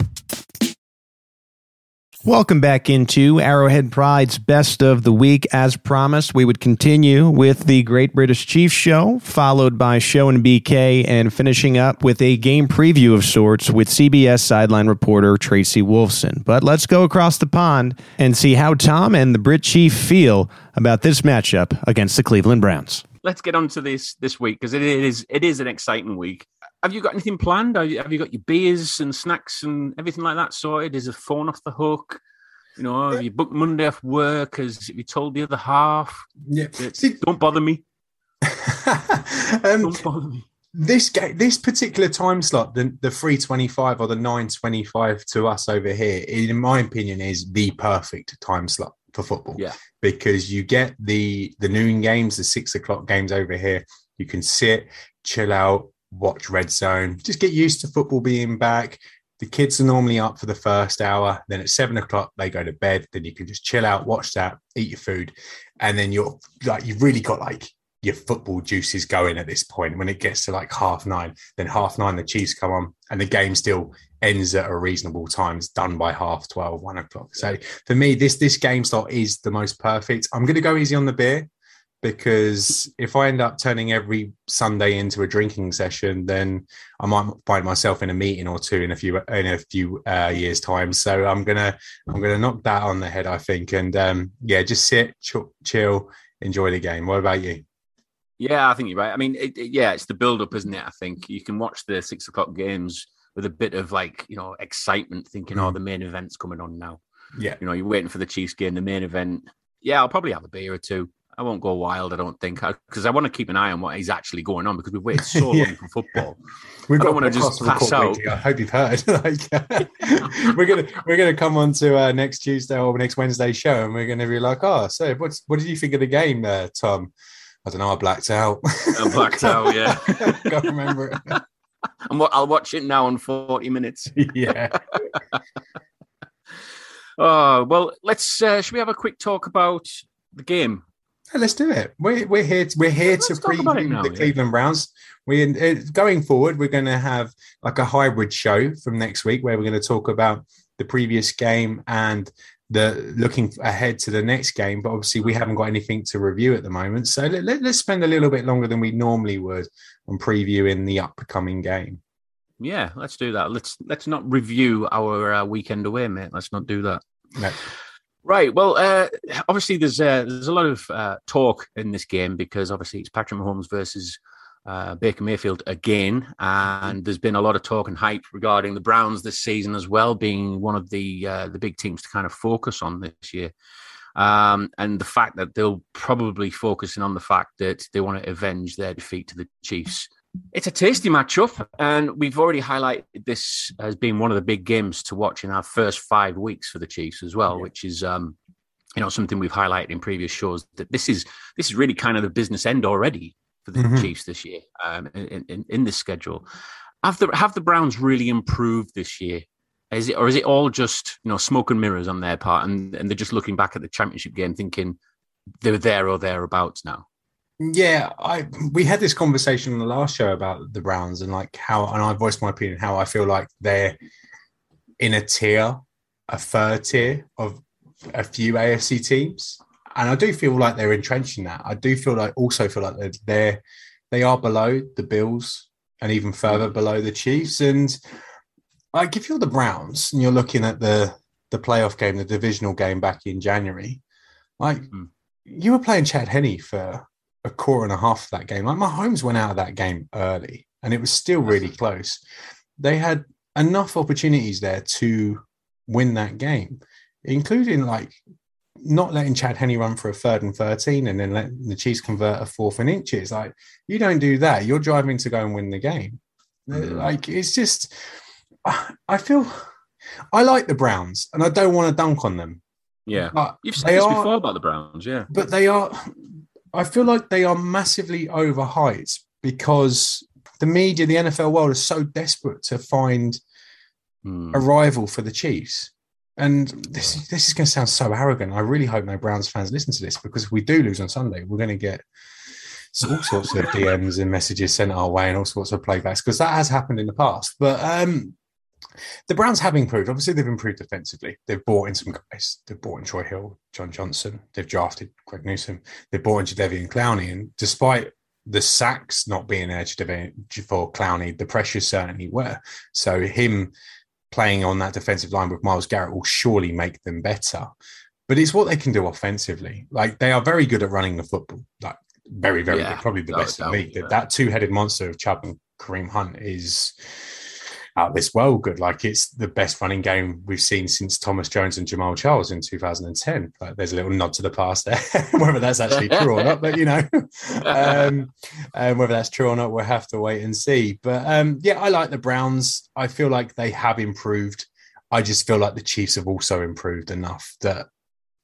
Welcome back into Arrowhead Pride's Best of the Week. As promised, we would continue with the Great British Chiefs show, followed by Show and B K, and finishing up with a game preview of sorts with C B S sideline reporter Tracy Wolfson. But let's go across the pond and see how Tom and the Brit Chief feel about this matchup against the Cleveland Browns. Let's get on to this this week, because it is it is an exciting week. Have you got anything planned? Have you, have you got your beers and snacks and everything like that sorted? Is a phone off the hook? You know, have you booked Monday off work? Has you told the other half? Yeah. See, don't bother me. um, don't bother me. This game, this particular time slot, the the three twenty-five or the nine twenty-five to us over here, in my opinion, is the perfect time slot for football. Yeah. Because you get the the noon games, the six o'clock games over here. You can sit, chill out, watch Red Zone, just get used to football being back. The kids are normally up for the first hour. Then at seven o'clock, they go to bed. Then you can just chill out, watch that, eat your food. And then you're like, you've really got like your football juices going at this point. When it gets to like half nine, then half nine, the Chiefs come on and the game still ends at a reasonable time. It's done by half twelve, one o'clock. So for me, this, this game slot is the most perfect. I'm going to go easy on the beer, because if I end up turning every Sunday into a drinking session, then I might find myself in a meeting or two in a few in a few uh, years' time. So I'm gonna I'm gonna knock that on the head, I think, and um, yeah, just sit, chill, chill, enjoy the game. What about you? Yeah, I think you're right. I mean, it, it, yeah, it's the build-up, isn't it? I think you can watch the six o'clock games with a bit of like you know excitement, thinking, Mm. "Oh, the main event's coming on now." Yeah, you know, you're waiting for the Chiefs game, the main event. Yeah, I'll probably have a beer or two. I won't go wild, I don't think, because I want to keep an eye on what is actually going on, because we've waited so Yeah. long for football. We've I got don't want to just podcast pass record out. weekly. I hope you've heard. like, we're gonna we're gonna come on to uh, next Tuesday or next Wednesday show, and we're gonna be like, "Oh, so what's what did you think of the game, uh, Tom?" I don't know. I blacked out. I blacked out. Yeah, can't remember it. I'm, I'll watch it now in forty minutes. Yeah. Oh well, let's. Uh, should we have a quick talk about the game? Yeah, let's do it. We're we're here. To, we're here Let's to talk about it preview now, the yeah. Cleveland Browns. We uh, going forward, we're going to have like a hybrid show from next week, where we're going to talk about the previous game and the looking ahead to the next game. But obviously, we haven't got anything to review at the moment, so let, let, let's spend a little bit longer than we normally would on previewing the upcoming game. Yeah, let's do that. Let's let's not review our uh, weekend away, mate. Let's not do that. No. Right. Well, uh, obviously, there's uh, there's a lot of uh, talk in this game, because obviously it's Patrick Mahomes versus uh, Baker Mayfield again, and there's been a lot of talk and hype regarding the Browns this season as well, being one of the uh, the big teams to kind of focus on this year, um, and the fact that they'll probably focusing on the fact that they want to avenge their defeat to the Chiefs. It's a tasty matchup, and we've already highlighted this as being one of the big games to watch in our first five weeks for the Chiefs as well, yeah. which is, um, you know, something we've highlighted in previous shows, that this is this is really kind of the business end already for the mm-hmm. Chiefs this year um, in, in, in this schedule. Have the have the Browns really improved this year? Is it, or is it all just, you know, smoke and mirrors on their part, and, and they're just looking back at the championship game thinking they're there or thereabouts now? Yeah, I we had this conversation on the last show about the Browns, and like how, and I voiced my opinion, how I feel like they're in a tier, a third tier of a few A F C teams, and I do feel like they're entrenched in that. I do feel like also feel like they're, they're they are below the Bills and even further below the Chiefs. And like if you're the Browns and you're looking at the the playoff game, the divisional game back in January, like mm. you were playing Chad Henne for a quarter and a half of that game. Like Mahomes went out of that game early, and it was still really close. They had enough opportunities there to win that game, including like not letting Chad Henne run for a third and thirteen and then letting the Chiefs convert a fourth and inches. Like you don't do that. You're driving to go and win the game. Mm-hmm. Like it's just, I feel I like the Browns and I don't want to dunk on them. Yeah. But You've said this are, before about the Browns. Yeah. But they are, I feel like they are massively overhyped because the media, the N F L world is so desperate to find mm. a rival for the Chiefs. And this, this is going to sound so arrogant. I really hope no Browns fans listen to this, because if we do lose on Sunday, we're going to get all sorts of D Ms and messages sent our way and all sorts of playbacks, because that has happened in the past. But um, the Browns have improved. Obviously, they've improved defensively. They've brought in some guys. They've brought in Troy Hill, John Johnson. They've drafted Greg Newsome. They've brought in Jadeveon Clowney. And despite the sacks not being there for Clowney, the pressures certainly were. So him playing on that defensive line with Myles Garrett will surely make them better. But it's what they can do offensively. Like, they are very good at running the football. Like, very, very yeah, good. Probably the best in the league. Yeah. That two-headed monster of Chubb and Kareem Hunt is out of this world good. Like, it's the best running game we've seen since Thomas Jones and Jamal Charles in two thousand ten. Like, there's a little nod to the past there. Whether that's actually true or not, but, you know, um, um, whether that's true or not, we'll have to wait and see. But, um, yeah, I like the Browns. I feel like they have improved. I just feel like the Chiefs have also improved enough that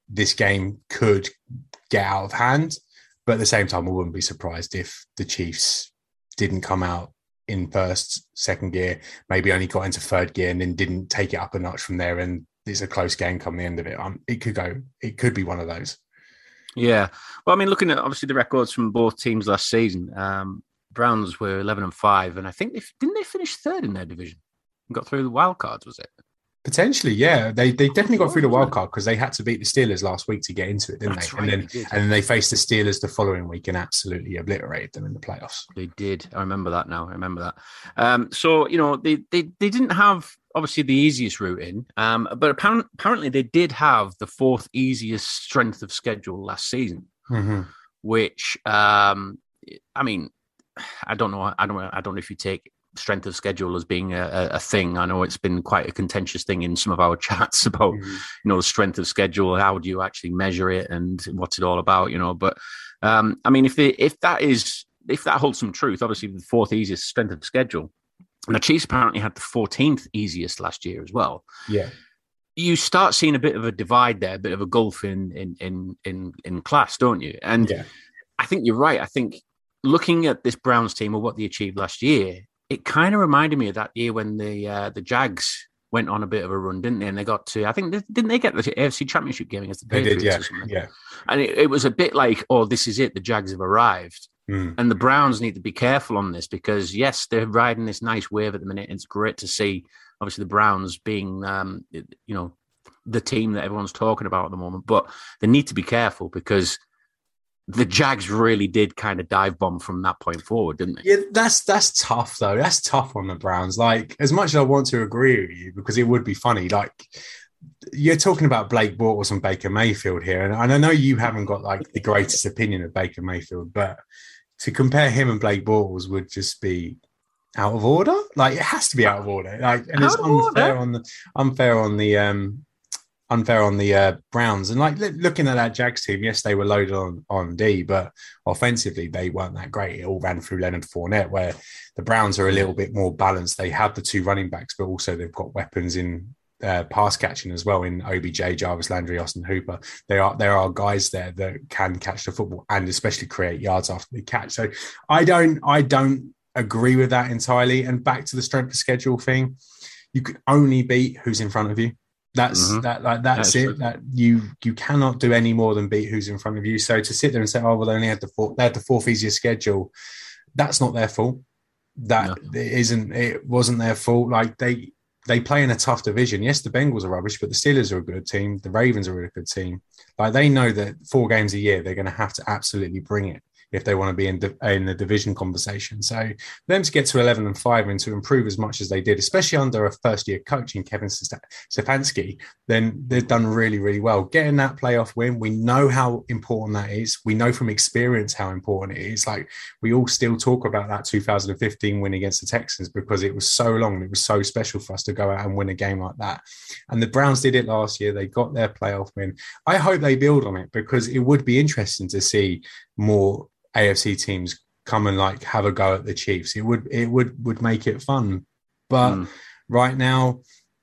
this game could get out of hand. But at the same time, I wouldn't be surprised if the Chiefs didn't come out in first, second gear, maybe only got into third gear and then didn't take it up a notch from there. And it's a close game come the end of it. Um, it could go, it could be one of those. Yeah. Well, I mean, looking at obviously the records from both teams last season, um, Browns were eleven and five, and I think they didn't they finish third in their division and got through the wild cards, was it? Potentially, yeah. They they definitely got through the wild card because they had to beat the Steelers last week to get into it, didn't That's they? Right, and then they and then they faced the Steelers the following week and absolutely obliterated them in the playoffs. They did. I remember that now. I remember that. Um, so, you know, they, they, they didn't have obviously the easiest route in, um, but apparently, apparently they did have the fourth easiest strength of schedule last season, mm-hmm. which, um, I mean, I don't know. I don't. I don't know if you take strength of schedule as being a, a thing. I know it's been quite a contentious thing in some of our chats about, mm-hmm. you know, the strength of schedule. How do you actually measure it, and what's it all about? You know, but um, I mean, if they, if that is if that holds some truth, obviously the fourth easiest strength of schedule, and the Chiefs apparently had the fourteenth easiest last year as well. Yeah. You start seeing a bit of a divide there, a bit of a gulf in in in in, in class, don't you? And yeah. I think you're right. I think looking at this Browns team or what they achieved last year, it kind of reminded me of that year when the uh, the Jags went on a bit of a run, didn't they? And they got to, I think, didn't they get the A F C Championship game against the Patriots? They did, yeah. Or something? yeah. And it, it was a bit like, oh, this is it. The Jags have arrived. Mm. And the Browns need to be careful on this because, yes, they're riding this nice wave at the minute. It's great to see, obviously, the Browns being, um, you know, the team that everyone's talking about at the moment. But they need to be careful because the Jags really did kind of dive bomb from that point forward, didn't they? Yeah, that's that's tough though. That's tough on the Browns. Like, as much as I want to agree with you, because it would be funny. Like, you're talking about Blake Bortles and Baker Mayfield here, and, and I know you haven't got like the greatest opinion of Baker Mayfield, but to compare him and Blake Bortles would just be out of order. Like, it has to be out of order. Like, and Out it's of unfair order? on the unfair on the um. unfair on the uh, Browns. And like looking at that Jags team, yes, they were loaded on, on D, but offensively, they weren't that great. It all ran through Leonard Fournette, where the Browns are a little bit more balanced. They have the two running backs, but also they've got weapons in uh, pass catching as well in O B J, Jarvis Landry, Austin Hooper. There are, there are guys there that can catch the football and especially create yards after they catch. So I don't, I don't agree with that entirely. And back to the strength of schedule thing, you can only beat who's in front of you. That's Mhm. that like that's, That's it. true. That you you cannot do any more than beat who's in front of you. So to sit there and say, oh well, they only had the fourth, they had the fourth easiest schedule, that's not their fault. That No. it isn't. It wasn't their fault. Like they they play in a tough division. Yes, the Bengals are rubbish, but the Steelers are a good team. The Ravens are a really good team. Like they know that four games a year they're going to have to absolutely bring it if they want to be in the, in the division conversation. So for them to get to eleven and five and to improve as much as they did, especially under a first year coach in Kevin Stefanski, then they've done really, really well. Getting that playoff win, we know how important that is. We know from experience how important it is. Like we all still talk about that two thousand fifteen win against the Texans because it was so long. It was so special for us to go out and win a game like that. And the Browns did it last year. They got their playoff win. I hope they build on it because it would be interesting to see more A F C teams come and like have a go at the Chiefs. It would it would would make it fun. But Mm. right now,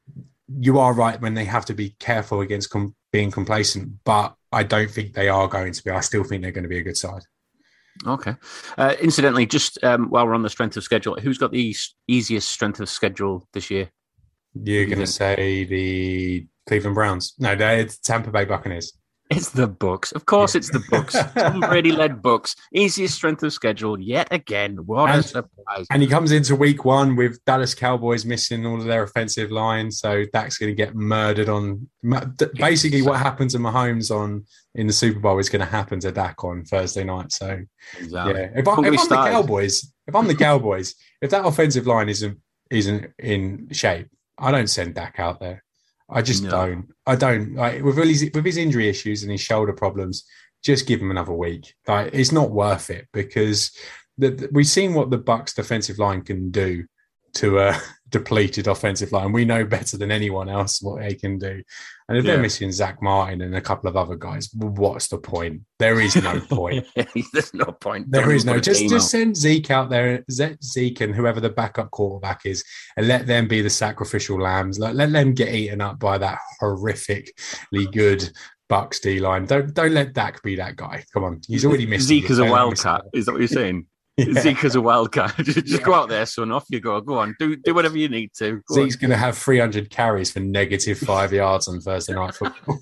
you are right when they have to be careful against com- being complacent. But I don't think they are going to be. I still think they're going to be a good side. Okay. Uh, incidentally, just um, while we're on the strength of schedule, who's got the eas- easiest strength of schedule this year? You're Who do you going to think? say the Cleveland Browns? No, they're Tampa Bay Buccaneers. It's the Bucks. Of course, it's the Bucks. Tom Brady-led Bucks. Easiest strength of schedule yet again. What a And- surprise. And he comes into week one with Dallas Cowboys missing all of their offensive line. So Dak's going to get murdered on. Basically, what happened to Mahomes on in the Super Bowl is going to happen to Dak on Thursday night. So, Exactly. yeah. If, I, if Hungry I'm the started. Cowboys, if I'm the Cowboys, if that offensive line isn't isn't in shape, I don't send Dak out there. I just No. don't. I don't. Like, with his, with his injury issues and his shoulder problems, just give him another week. Like, it's not worth it because the, the- we've seen what the Bucks defensive line can do to a depleted offensive line. We know better than anyone else what they can do. And if Yeah. they're missing Zach Martin and a couple of other guys, well, what's the point? There is no point. There's no point. There Don't is even no. put a Just team just out. send Zeke out there, Ze- Zeke and whoever the backup quarterback is, and let them be the sacrificial lambs. Let, let them get eaten up by that horrifically good Bucks D line. Don't don't let Dak be that guy. Come on, he's already missed. Zeke as a Don't wildcat. Is that what you're saying? Yeah. Zeke as a wildcat. just just go out there, son. Off you go. Go on. Do do whatever you need to. Go Zeke's on. going to have three hundred carries for negative five yards on Thursday Night Football.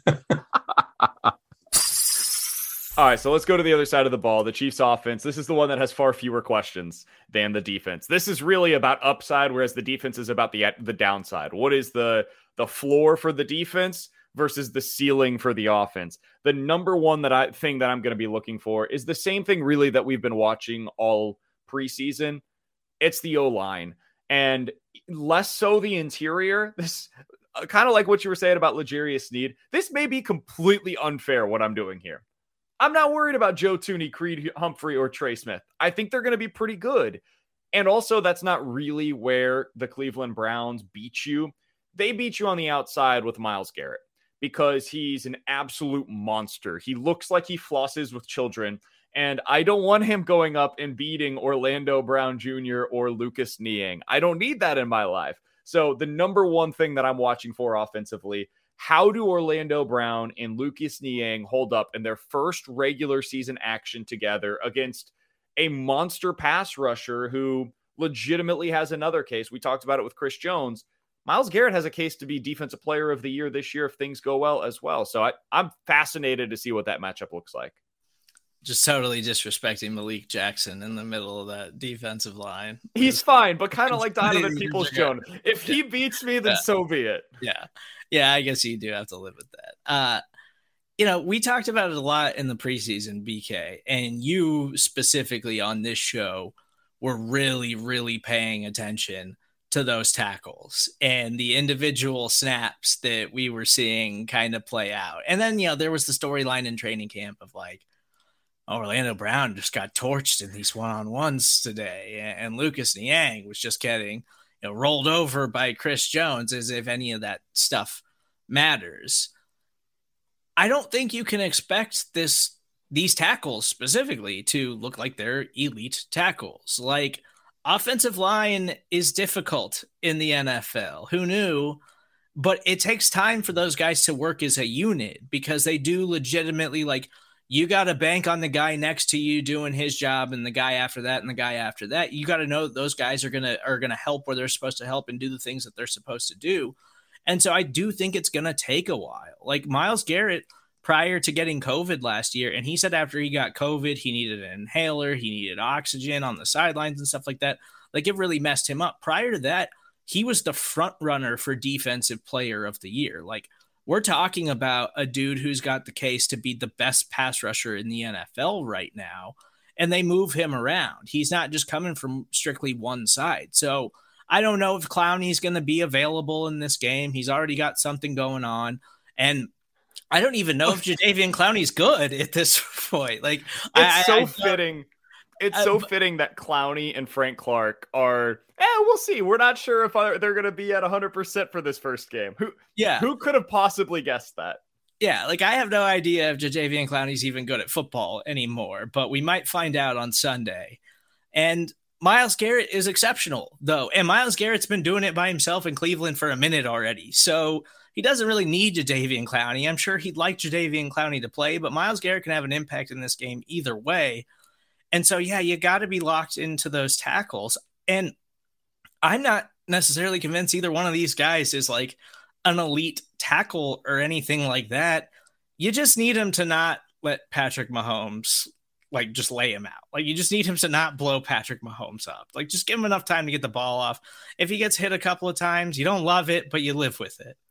All right, so let's go to the other side of the ball. The Chiefs offense. This is the one that has far fewer questions than the defense. This is really about upside, whereas the defense is about the the downside. What is the the floor for the defense versus the ceiling for the offense? The number one that I thing that I'm going to be looking for is the same thing really that we've been watching all preseason. It's the O-line, and less so the interior. This uh, kind of like what you were saying about L'Jarius Sneed. This may be completely unfair what I'm doing here. I'm not worried about Joe Thuney, Creed Humphrey, or Trey Smith. I think they're going to be pretty good. And also, that's not really where the Cleveland Browns beat you. They beat you on the outside with Myles Garrett because he's an absolute monster. He looks like he flosses with children. And I don't want him going up and beating Orlando Brown Junior or Lucas Niang. I don't need that in my life. So the number one thing that I'm watching for offensively, how do Orlando Brown and Lucas Niang hold up in their first regular season action together against a monster pass rusher who legitimately has another case? We talked about it with Chris Jones. Myles Garrett has a case to be Defensive Player of the Year this year if things go well as well. So I, I'm fascinated to see what that matchup looks like. Just totally disrespecting Malik Jackson in the middle of that defensive line. He's fine, but kind of like Donovan Peoples-Jones. If he beats me, then yeah. so be it. Yeah. Yeah, I guess you do have to live with that. Uh, you know, we talked about it a lot in the preseason, B K, and you specifically on this show were really, really paying attention to those tackles and the individual snaps that we were seeing kind of play out. And then, you know, there was the storyline in training camp of like, Orlando Brown just got torched in these one-on-ones today, and Lucas Niang was just getting, you know, rolled over by Chris Jones as if any of that stuff matters. I don't think you can expect this these tackles specifically to look like they're elite tackles. Like, offensive line is difficult in the N F L. Who knew? But it takes time for those guys to work as a unit because they do legitimately, like, you got to bank on the guy next to you doing his job and the guy after that and the guy after that. You got to know that those guys are going to are going to help where they're supposed to help and do the things that they're supposed to do. And so I do think it's going to take a while. Like Myles Garrett prior to getting COVID last year, and he said after he got COVID, he needed an inhaler, he needed oxygen on the sidelines and stuff like that. Like it really messed him up. Prior to that, he was the front runner for Defensive Player of the Year. Like, we're talking about a dude who's got the case to be the best pass rusher in the N F L right now, and they move him around. He's not just coming from strictly one side. So I don't know if Clowney's going to be available in this game. He's already got something going on, and I don't even know if Jadeveon Clowney's good at this point. Like, it's I, so I, fitting. It's uh, so fitting that Clowney and Frank Clark are, eh, we'll see. We're not sure if they're going to be at one hundred percent for this first game. Who, yeah. Who could have possibly guessed that? Yeah, like I have no idea if Jadeveon Clowney's even good at football anymore, but we might find out on Sunday. And Myles Garrett is exceptional, though. And Myles Garrett's been doing it by himself in Cleveland for a minute already. So he doesn't really need Jadeveon Clowney. I'm sure he'd like Jadeveon Clowney to play, but Myles Garrett can have an impact in this game either way. And so, yeah, you got to be locked into those tackles. And I'm not necessarily convinced either one of these guys is like an elite tackle or anything like that. You just need him to not let Patrick Mahomes, like, just lay him out. Like, you just need him to not blow Patrick Mahomes up. Like, just give him enough time to get the ball off. If he gets hit a couple of times, you don't love it, but you live with it.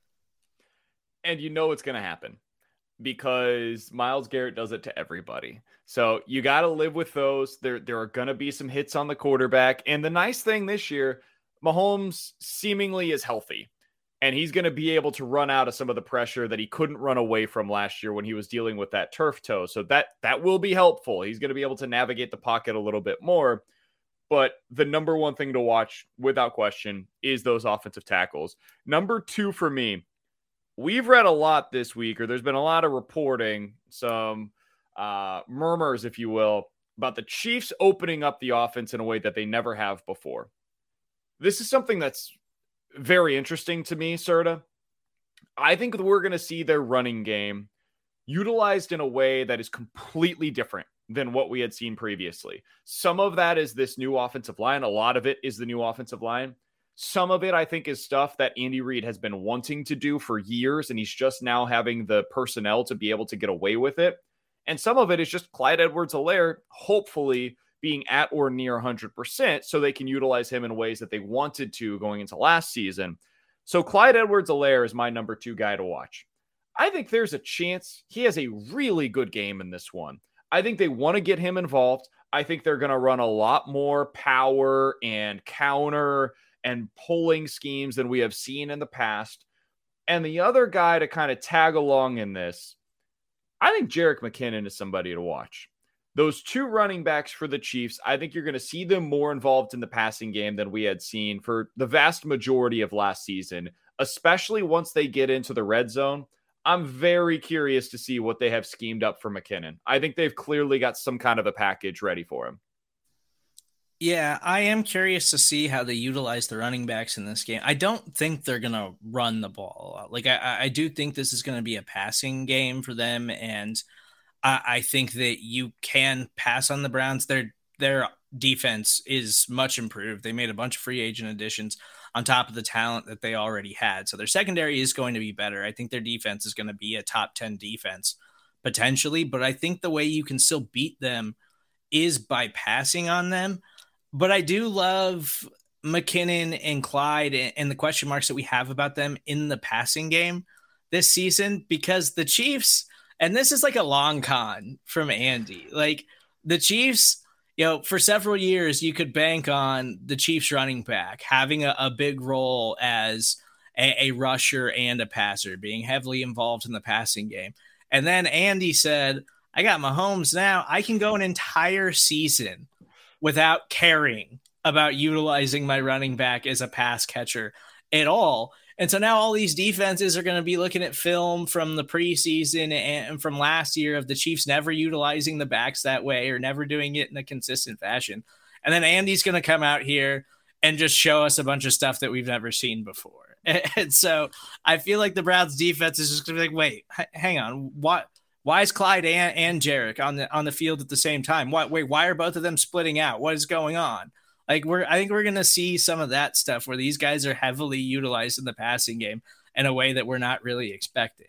And you know it's going to happen, because Myles Garrett does it to everybody. So you got to live with those. There, there are going to be some hits on the quarterback. And the nice thing this year, Mahomes seemingly is healthy, and he's going to be able to run out of some of the pressure that he couldn't run away from last year when he was dealing with that turf toe. So that, that will be helpful. He's going to be able to navigate the pocket a little bit more. But the number one thing to watch, without question, is those offensive tackles. Number two for me, we've read a lot this week, or there's been a lot of reporting, some uh, murmurs, if you will, about the Chiefs opening up the offense in a way that they never have before. This is something that's very interesting to me, Serta. I think we're going to see their running game utilized in a way that is completely different than what we had seen previously. Some of that is this new offensive line. A lot of it is the new offensive line. Some of it, I think, is stuff that Andy Reid has been wanting to do for years, and he's just now having the personnel to be able to get away with it. And some of it is just Clyde Edwards-Helaire, hopefully being at or near one hundred percent so they can utilize him in ways that they wanted to going into last season. So Clyde Edwards-Helaire is my number two guy to watch. I think there's a chance he has a really good game in this one. I think they want to get him involved. I think they're going to run a lot more power and counter and pulling schemes than we have seen in the past. And the other guy to kind of tag along in this, I think Jerick McKinnon is somebody to watch. Those two running backs for the Chiefs, I think you're going to see them more involved in the passing game than we had seen for the vast majority of last season, especially once they get into the red zone. I'm very curious to see what they have schemed up for McKinnon. I think they've clearly got some kind of a package ready for him. Yeah, I am curious to see how they utilize the running backs in this game. I don't think they're going to run the ball a lot. Like, I, I do think this is going to be a passing game for them, and I, I think that you can pass on the Browns. Their, their defense is much improved. They made a bunch of free agent additions on top of the talent that they already had. So their secondary is going to be better. I think their defense is going to be a top ten defense potentially, but I think the way you can still beat them is by passing on them. But I do love McKinnon and Clyde and the question marks that we have about them in the passing game this season, because the Chiefs, and this is like a long con from Andy, like the Chiefs, you know, for several years, you could bank on the Chiefs running back having a, a big role as a, a rusher and a passer, being heavily involved in the passing game. And then Andy said, I got Mahomes now. I can go an entire season without caring about utilizing my running back as a pass catcher at all. And so now all these defenses are going to be looking at film from the preseason and from last year of the Chiefs never utilizing the backs that way or never doing it in a consistent fashion. And then Andy's going to come out here and just show us a bunch of stuff that we've never seen before. And so I feel like the Browns defense is just going to be like, wait, h- hang on. What? Why is Clyde and, and Jerick on the on the field at the same time? What? Wait, why are both of them splitting out? What is going on? Like we're, I think we're going to see some of that stuff where these guys are heavily utilized in the passing game in a way that we're not really expecting.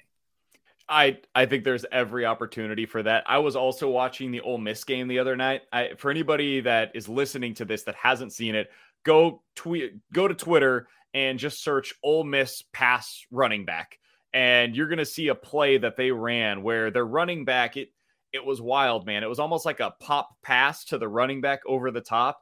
I, I think there's every opportunity for that. I was also watching the Ole Miss game the other night. I, for anybody that is listening to this that hasn't seen it, go tweet, go to Twitter and just search Ole Miss pass running back. And you're going to see a play that they ran where their running back, it, it was wild, man. It was almost like a pop pass to the running back over the top.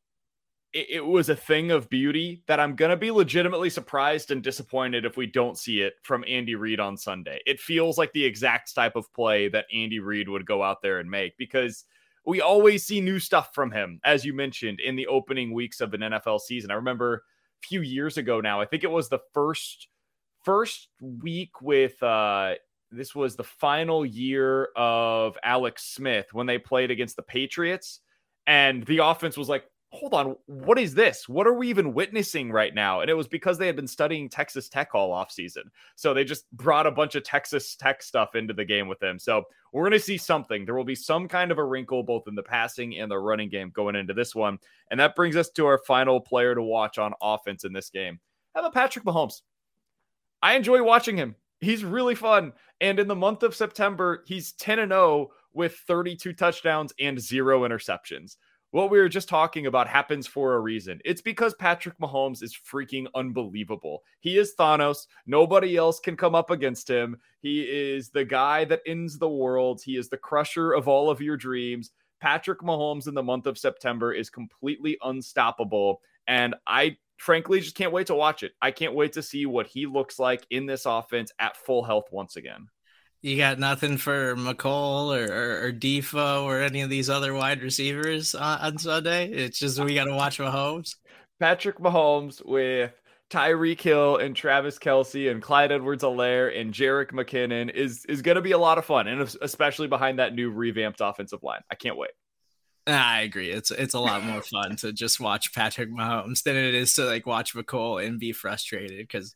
It, it was a thing of beauty that I'm going to be legitimately surprised and disappointed if we don't see it from Andy Reid on Sunday. It feels like the exact type of play that Andy Reid would go out there and make, because we always see new stuff from him, as you mentioned, in the opening weeks of an N F L season. I remember a few years ago now, I think it was the first First week with, uh, this was the final year of Alex Smith when they played against the Patriots, and the offense was like, hold on, what is this? What are we even witnessing right now? And it was because they had been studying Texas Tech all offseason. So they just brought a bunch of Texas Tech stuff into the game with them. So we're going to see something. There will be some kind of a wrinkle both in the passing and the running game going into this one. And that brings us to our final player to watch on offense in this game. How about Patrick Mahomes? I enjoy watching him. He's really fun. And in the month of September, he's ten and oh with thirty-two touchdowns and zero interceptions. What we were just talking about happens for a reason. It's because Patrick Mahomes is freaking unbelievable. He is Thanos. Nobody else can come up against him. He is the guy that ends the world. He is the crusher of all of your dreams. Patrick Mahomes in the month of September is completely unstoppable. And I frankly just can't wait to watch it. I can't wait to see what he looks like in this offense at full health once again. You got nothing for McCole or, or, or Defoe or any of these other wide receivers on, on Sunday? It's just we got to watch Mahomes. Patrick Mahomes with Tyreek Hill and Travis Kelce and Clyde Edwards-Helaire and Jerick McKinnon is, is going to be a lot of fun, and especially behind that new revamped offensive line. I can't wait. I agree. It's it's a lot more fun to just watch Patrick Mahomes than it is to like watch McCole and be frustrated because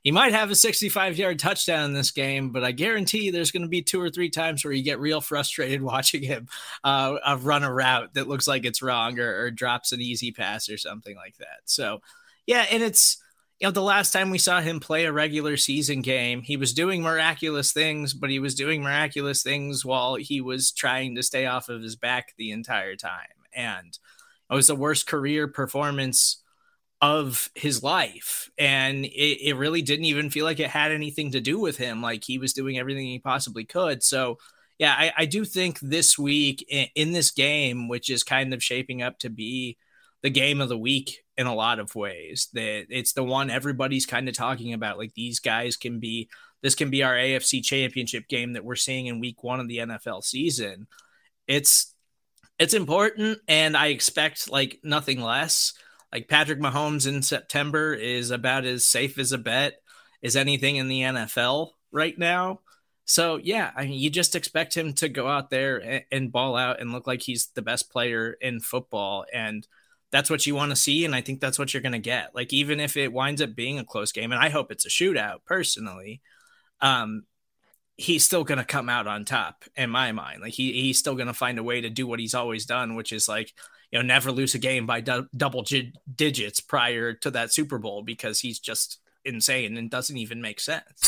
he might have a sixty-five yard touchdown in this game, but I guarantee there's going to be two or three times where you get real frustrated watching him uh, uh, run a route that looks like it's wrong or, or drops an easy pass or something like that. So, yeah, and it's, you know, the last time we saw him play a regular season game, he was doing miraculous things, but he was doing miraculous things while he was trying to stay off of his back the entire time. And it was the worst career performance of his life. And it, it really didn't even feel like it had anything to do with him. Like he was doing everything he possibly could. So yeah, I, I do think this week in, in this game, which is kind of shaping up to be the game of the week in a lot of ways, that it's the one everybody's kind of talking about. Like these guys can be, this can be our A F C championship game that we're seeing in week one of the N F L season. It's, it's important. And I expect like nothing less. Like Patrick Mahomes in September is about as safe as a bet as anything in the N F L right now. So yeah, I mean, you just expect him to go out there and, and ball out and look like he's the best player in football. And that's what you want to see. And I think that's what you're going to get. Like, even if it winds up being a close game, and I hope it's a shootout personally, um, he's still going to come out on top in my mind. Like he, he's still going to find a way to do what he's always done, which is like, you know, never lose a game by du- double g- digits prior to that Super Bowl, because he's just insane and doesn't even make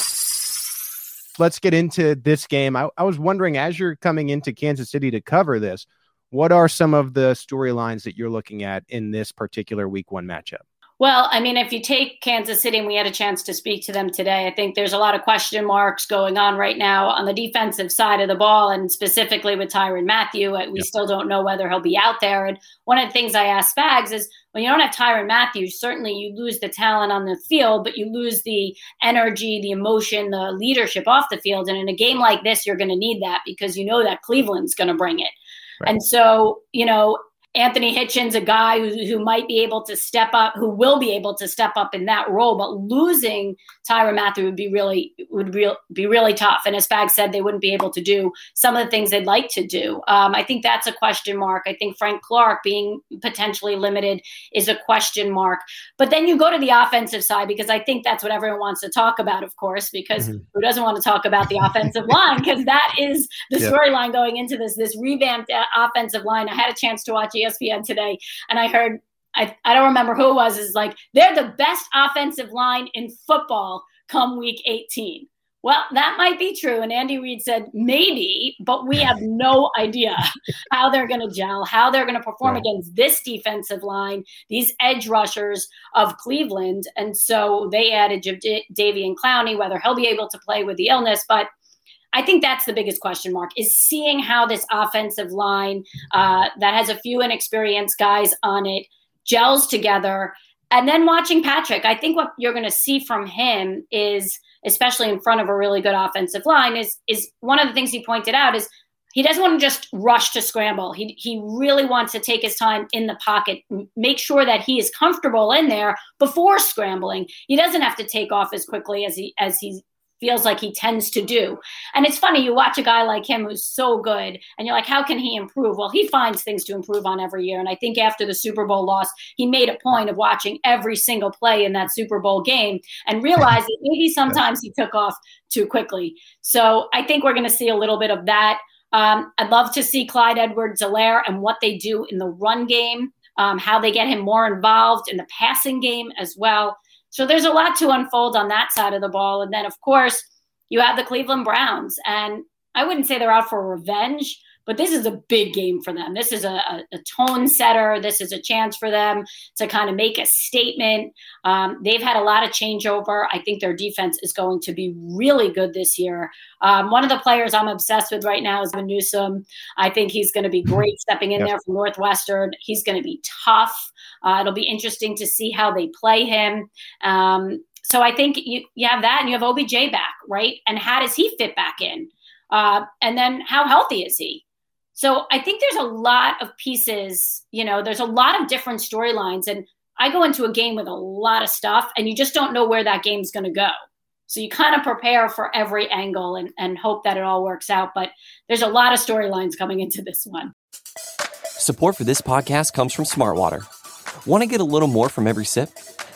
sense. Let's get into this game. I, I was wondering, as you're coming into Kansas City to cover this, what are some of the storylines that you're looking at in this particular week one matchup? Well, I mean, if you take Kansas City, and we had a chance to speak to them today, I think there's a lot of question marks going on right now on the defensive side of the ball, and specifically with Tyrann Mathieu. We yeah. still don't know whether he'll be out there. And one of the things I asked Spags is, when you don't have Tyrann Mathieu, certainly you lose the talent on the field, but you lose the energy, the emotion, the leadership off the field. And in a game like this, you're going to need that, because you know that Cleveland's going to bring it. Right. And so, you know, Anthony Hitchens, a guy who, who might be able to step up, who will be able to step up in that role, but losing Tyrann Mathieu would be really would real, be really tough. And as Spags said, they wouldn't be able to do some of the things they'd like to do. Um, I think that's a question mark. I think Frank Clark being potentially limited is a question mark. But then you go to the offensive side, because I think that's what everyone wants to talk about, of course, because mm-hmm. who doesn't want to talk about the offensive line? Because that is the yeah. storyline going into this, this revamped uh, offensive line. I had a chance to watch E S P N today, and I heard, I, I don't remember who it was, is like, they're the best offensive line in football come week eighteen. Well, that might be true. And Andy Reid said maybe, but we have no idea how they're going to gel, how they're going to perform right. against this defensive line, these edge rushers of Cleveland. And so they added J- Davian Clowney, whether he'll be able to play with the illness, but I think that's the biggest question mark, is seeing how this offensive line uh, that has a few inexperienced guys on it gels together. And then watching Patrick, I think what you're going to see from him is, especially in front of a really good offensive line, is, is one of the things he pointed out is he doesn't want to just rush to scramble. He, he really wants to take his time in the pocket, make sure that he is comfortable in there before scrambling. He doesn't have to take off as quickly as he, as he feels like he tends to do. And it's funny, you watch a guy like him who's so good, and you're like, how can he improve? Well, he finds things to improve on every year. And I think after the Super Bowl loss, he made a point of watching every single play in that Super Bowl game and realized that maybe sometimes he took off too quickly. So I think we're going to see a little bit of that. Um, I'd love to see Clyde Edwards-Helaire and what they do in the run game, um, how they get him more involved in the passing game as well. So there's a lot to unfold on that side of the ball. And then, of course, you have the Cleveland Browns. And I wouldn't say they're out for revenge, but this is a big game for them. This is a, a, a tone setter. This is a chance for them to kind of make a statement. Um, they've had a lot of changeover. I think their defense is going to be really good this year. Um, one of the players I'm obsessed with right now is Van Newsome. I think he's going to be great stepping in yep. there from Northwestern. He's going to be tough. Uh, it'll be interesting to see how they play him. Um, so I think you, you have that, and you have O B J back, right? And how does he fit back in? Uh, and then how healthy is he? So I think there's a lot of pieces, you know, there's a lot of different storylines. And I go into a game with a lot of stuff, and you just don't know where that game's going to go. So you kind of prepare for every angle and, and hope that it all works out. But there's a lot of storylines coming into this one. Support for this podcast comes from Smartwater. Want to get a little more from every sip?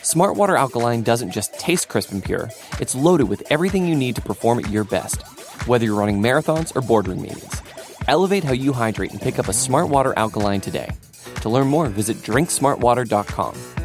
Smart Water Alkaline doesn't just taste crisp and pure, it's loaded with everything you need to perform at your best, whether you're running marathons or boardroom meetings. Elevate how you hydrate and pick up a Smart Water Alkaline today. To learn more, visit drink smart water dot com.